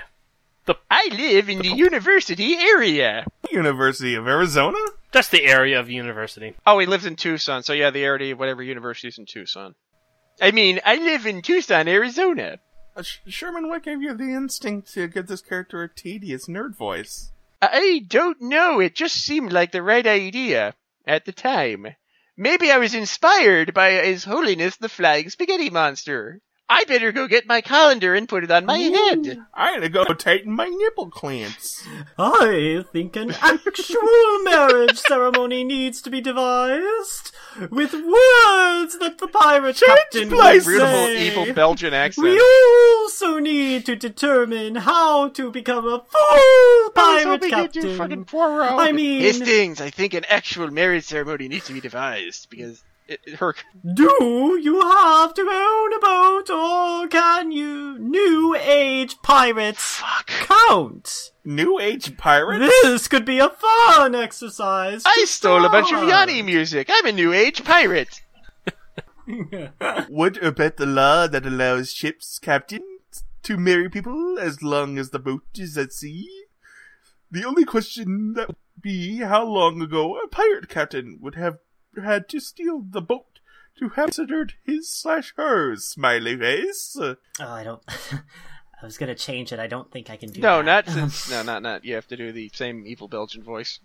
I live in the university area. University of Arizona? Just the area of university. Oh, he lives in Tucson, so yeah, the area of whatever university is in Tucson. I mean, I live in Tucson, Arizona. Uh, Sh- Sherman, what gave you the instinct to give this character a tedious nerd voice? I don't know, it just seemed like the right idea at the time. Maybe I was inspired by His Holiness the Flying Spaghetti Monster. I better go get my colander and put it on my head. I'm gonna go tighten my nipple clamps. I think an actual marriage ceremony needs to be devised with words that the pirate Change captain would places. Beautiful, say. evil Belgian accent. We also need to determine how to become a full pirate captain. I mean, Hastings, I think an actual marriage ceremony needs to be devised, because it, it, her... do you have to own a boat, or can you New Age pirates Fuck. count? New Age pirate? This could be a fun exercise. to I stole a bunch of start. Yanni music. I'm a new age pirate. What about the law that allows ships' captains to marry people as long as the boat is at sea? The only question that would be how long ago a pirate captain would have had to steal the boat to have considered his slash hers, smiley face. Oh, I don't. I was gonna change it. I don't think I can do No, that. not since... no, not, not. You have to do the same evil Belgian voice.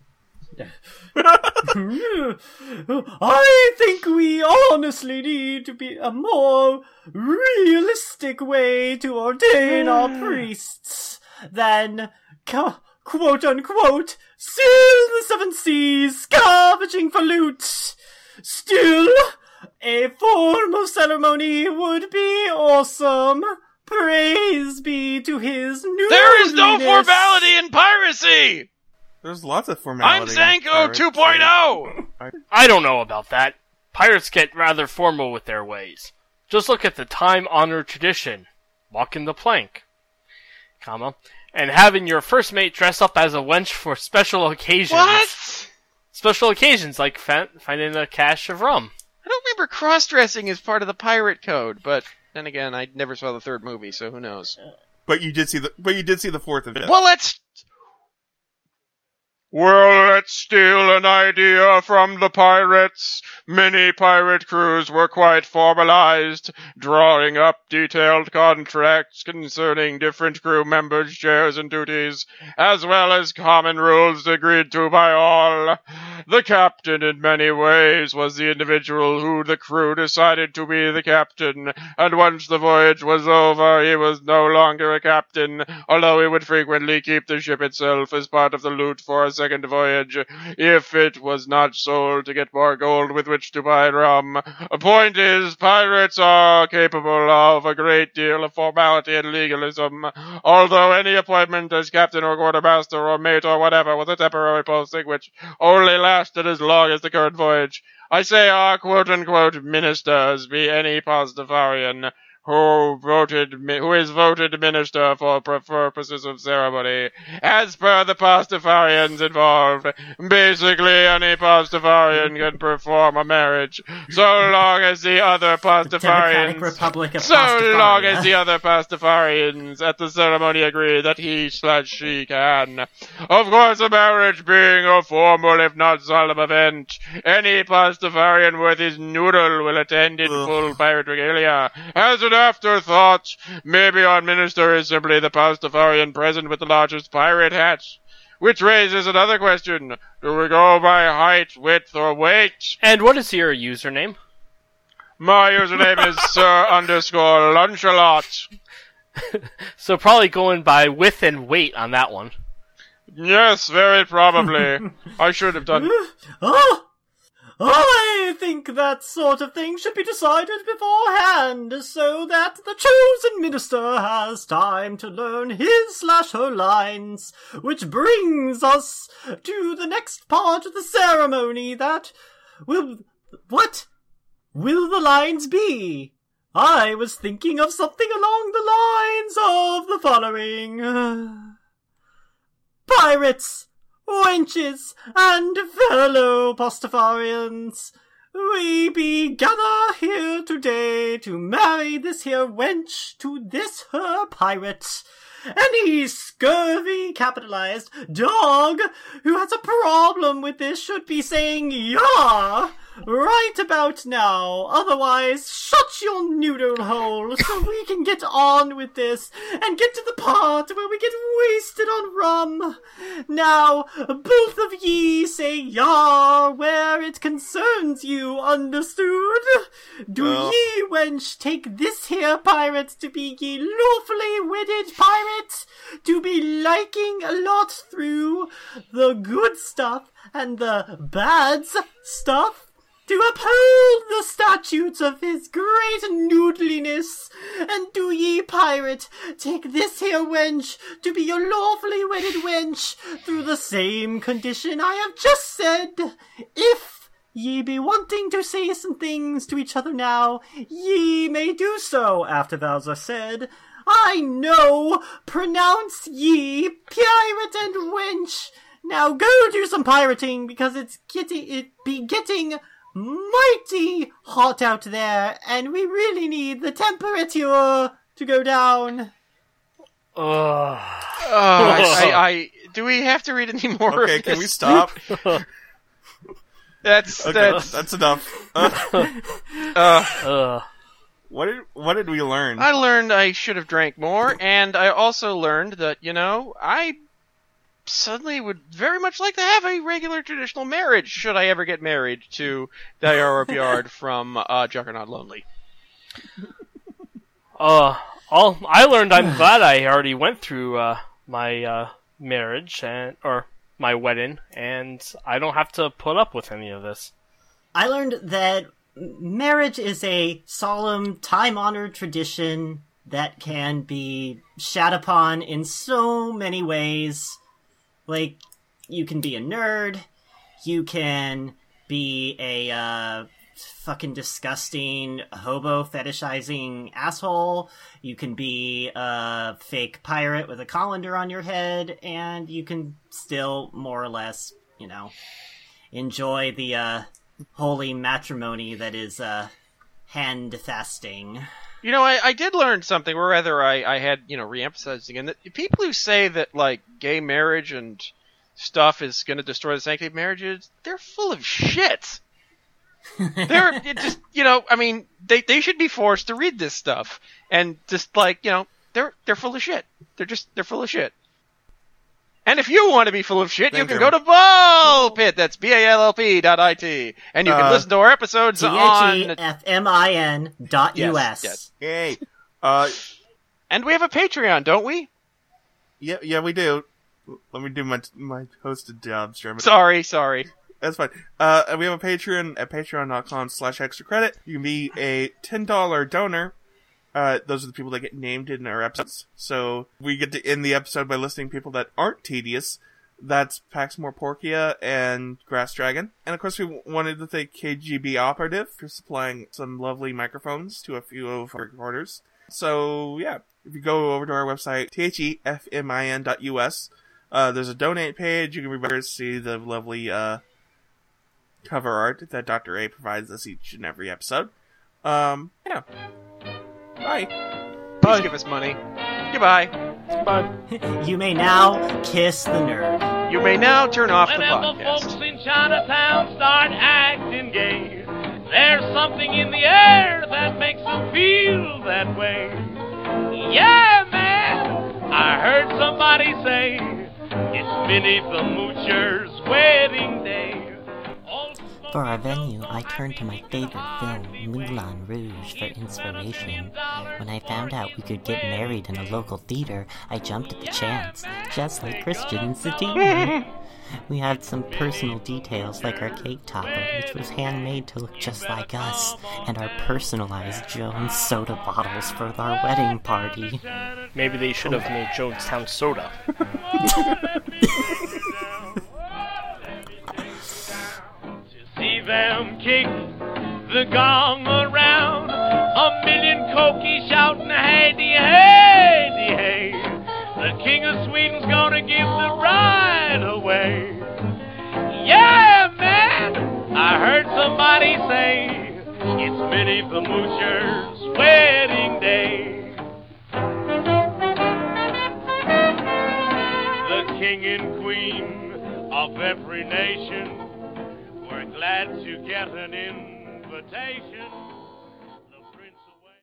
I think we honestly need to be a more realistic way to ordain our priests than co- quote unquote sail the seven seas scavenging for loot. Still, a formal ceremony would be awesome. Praise be to his new. There is no formality in piracy! There's lots of I'm formality. Zanko two point oh! I don't know about that. Pirates get rather formal with their ways. Just look at the time-honored tradition. Walking the plank. Comma. And having your first mate dress up as a wench for special occasions. What? Special occasions, like fa- finding a cache of rum. I don't remember cross-dressing as part of the pirate code, but then again, I never saw the third movie, so who knows. But you did see the. But you did see the fourth and fifth. Well, let's... Well, let's steal an idea from the pirates. Many pirate crews were quite formalized, drawing up detailed contracts concerning different crew members' shares and duties, as well as common rules agreed to by all. The captain, in many ways, was the individual who the crew decided to be the captain, and once the voyage was over, he was no longer a captain, although he would frequently keep the ship itself as part of the loot for a second voyage, if it was not sold to get more gold with which to buy rum. The point is, pirates are capable of a great deal of formality and legalism, although any appointment as captain or quartermaster or mate or whatever was a temporary posting which only lasted as long as the current voyage. I say our quote-unquote ministers, be any Pastafarian who voted, who is voted minister for purposes of ceremony, as per the Pastafarians involved. Basically, any Pastafarian can perform a marriage, so long as the other Democratic Pastafarians, Republic of so Pastafaria. long as the other Pastafarians at the ceremony agree that he slash she can. Of course, a marriage being a formal, if not solemn event, any Pastafarian worth his noodle will attend in Ugh. full pirate regalia. As an afterthought, maybe our minister is simply the Pastafarian present with the largest pirate hat. Which raises another question. Do we go by height, width, or weight? And what is your username? My username is Sir underscore Lunchalot. So probably going by width and weight on that one. Yes, very probably. I should have done... Oh! I think that sort of thing should be decided beforehand, so that the chosen minister has time to learn his slash her lines, which brings us to the next part of the ceremony that will... What will the lines be? I was thinking of something along the lines of the following. Pirates! Wenches and fellow Pastafarians, we be gather here today to marry this here wench to this her pirate. Any scurvy capitalized dog who has a problem with this should be saying "yah" right about now. Otherwise, shut your noodle hole so we can get on with this and get to the part where we get wasted on rum. Now, both of ye say "yah" where it concerns you, understood? Do Well. ye, wench, take this here pirate to be ye lawfully wedded pirate? To be liking a lot through the good stuff and the bad stuff? To uphold the statutes of his great noodliness, and do ye, pirate, take this here wench to be your lawfully wedded wench through the same condition I have just said? If ye be wanting to say some things to each other now, ye may do so after vows are said. I know, pronounce ye, pirate and wench. Now go do some pirating, because it's getting, it be getting mighty hot out there, and we really need the temperature to go down. Ugh. Oh, I, I, I, do we have to read any more? Okay, of can we this? stop? That's Okay, that's. that's enough. Uh, Uh, Ugh. what did what did we learn? I learned I should have drank more, and I also learned that you know I suddenly would very much like to have a regular traditional marriage. Should I ever get married to Diara Bjard from uh, Juggernaut Lonely? Uh, all I learned, I'm glad I already went through uh, my uh, marriage and or my wedding, and I don't have to put up with any of this. I learned that marriage is a solemn, time-honored tradition that can be shat upon in so many ways. Like, you can be a nerd, you can be a uh, fucking disgusting hobo fetishizing asshole, you can be a fake pirate with a colander on your head, and you can still, more or less, you know, enjoy the uh, holy matrimony that is uh, hand fasting. You know, I, I did learn something, or rather, I, I had, you know, re-emphasizing, and that people who say that, like, gay marriage and stuff is going to destroy the sanctity of marriages, they're full of shit. They're it just, you know, I mean, they, they should be forced to read this stuff, and just, like, you know, they're they're full of shit. They're just, they're full of shit. And if you want to be full of shit, Thank you can you. go to Ballpit. That's B A L L P dot I T. And you can Uh, listen to our episodes T H E on... F M I N dot U S. Yes, yes. Yay. Uh, And we have a Patreon, don't we? yeah, yeah, we do. Let me do my my hosted job, Sherman. Sorry, sorry. That's fine. Uh, and we have a Patreon at patreon.com slash extra credit. You can be a ten dollars donor. Uh, those are the people that get named in our episodes. So we get to end the episode by listing people that aren't tedious. That's Paxmore Porkia and Grass Dragon. And of course we w- wanted to thank K G B Operative for supplying some lovely microphones to a few of our recorders. So yeah, if you go over to our website, T H E F M I N dot U S, uh, there's a donate page. You can remember to see the lovely, uh, cover art that Doctor A provides us each and every episode. Um, yeah. Bye. Please give us money. Goodbye. But You may now kiss the nerd. You may now turn off the When the folks podcast. in Chinatown start acting gay, there's something in the air that makes them feel that way. Yeah, man, I heard somebody say it's Minnie the Moocher's wedding day. All For our venue, I turned to my favorite film, Moulin Rouge, for inspiration. When I found out we could get married in a local theater, I jumped at the chance, just like Christian and Satine. We had some personal details like our cake topper, which was handmade to look just like us, and our personalized Jones soda bottles for our wedding party. maybe they should have made Jonestown soda. See them kick the gong around, a million cokies shouting, hey-de, hey-de, hey. The King of Sweden's gonna give the bride away. Yeah, man, I heard somebody say it's Minnie the Moocher's wedding day. The king and queen of every nation, we're glad to get an invitation.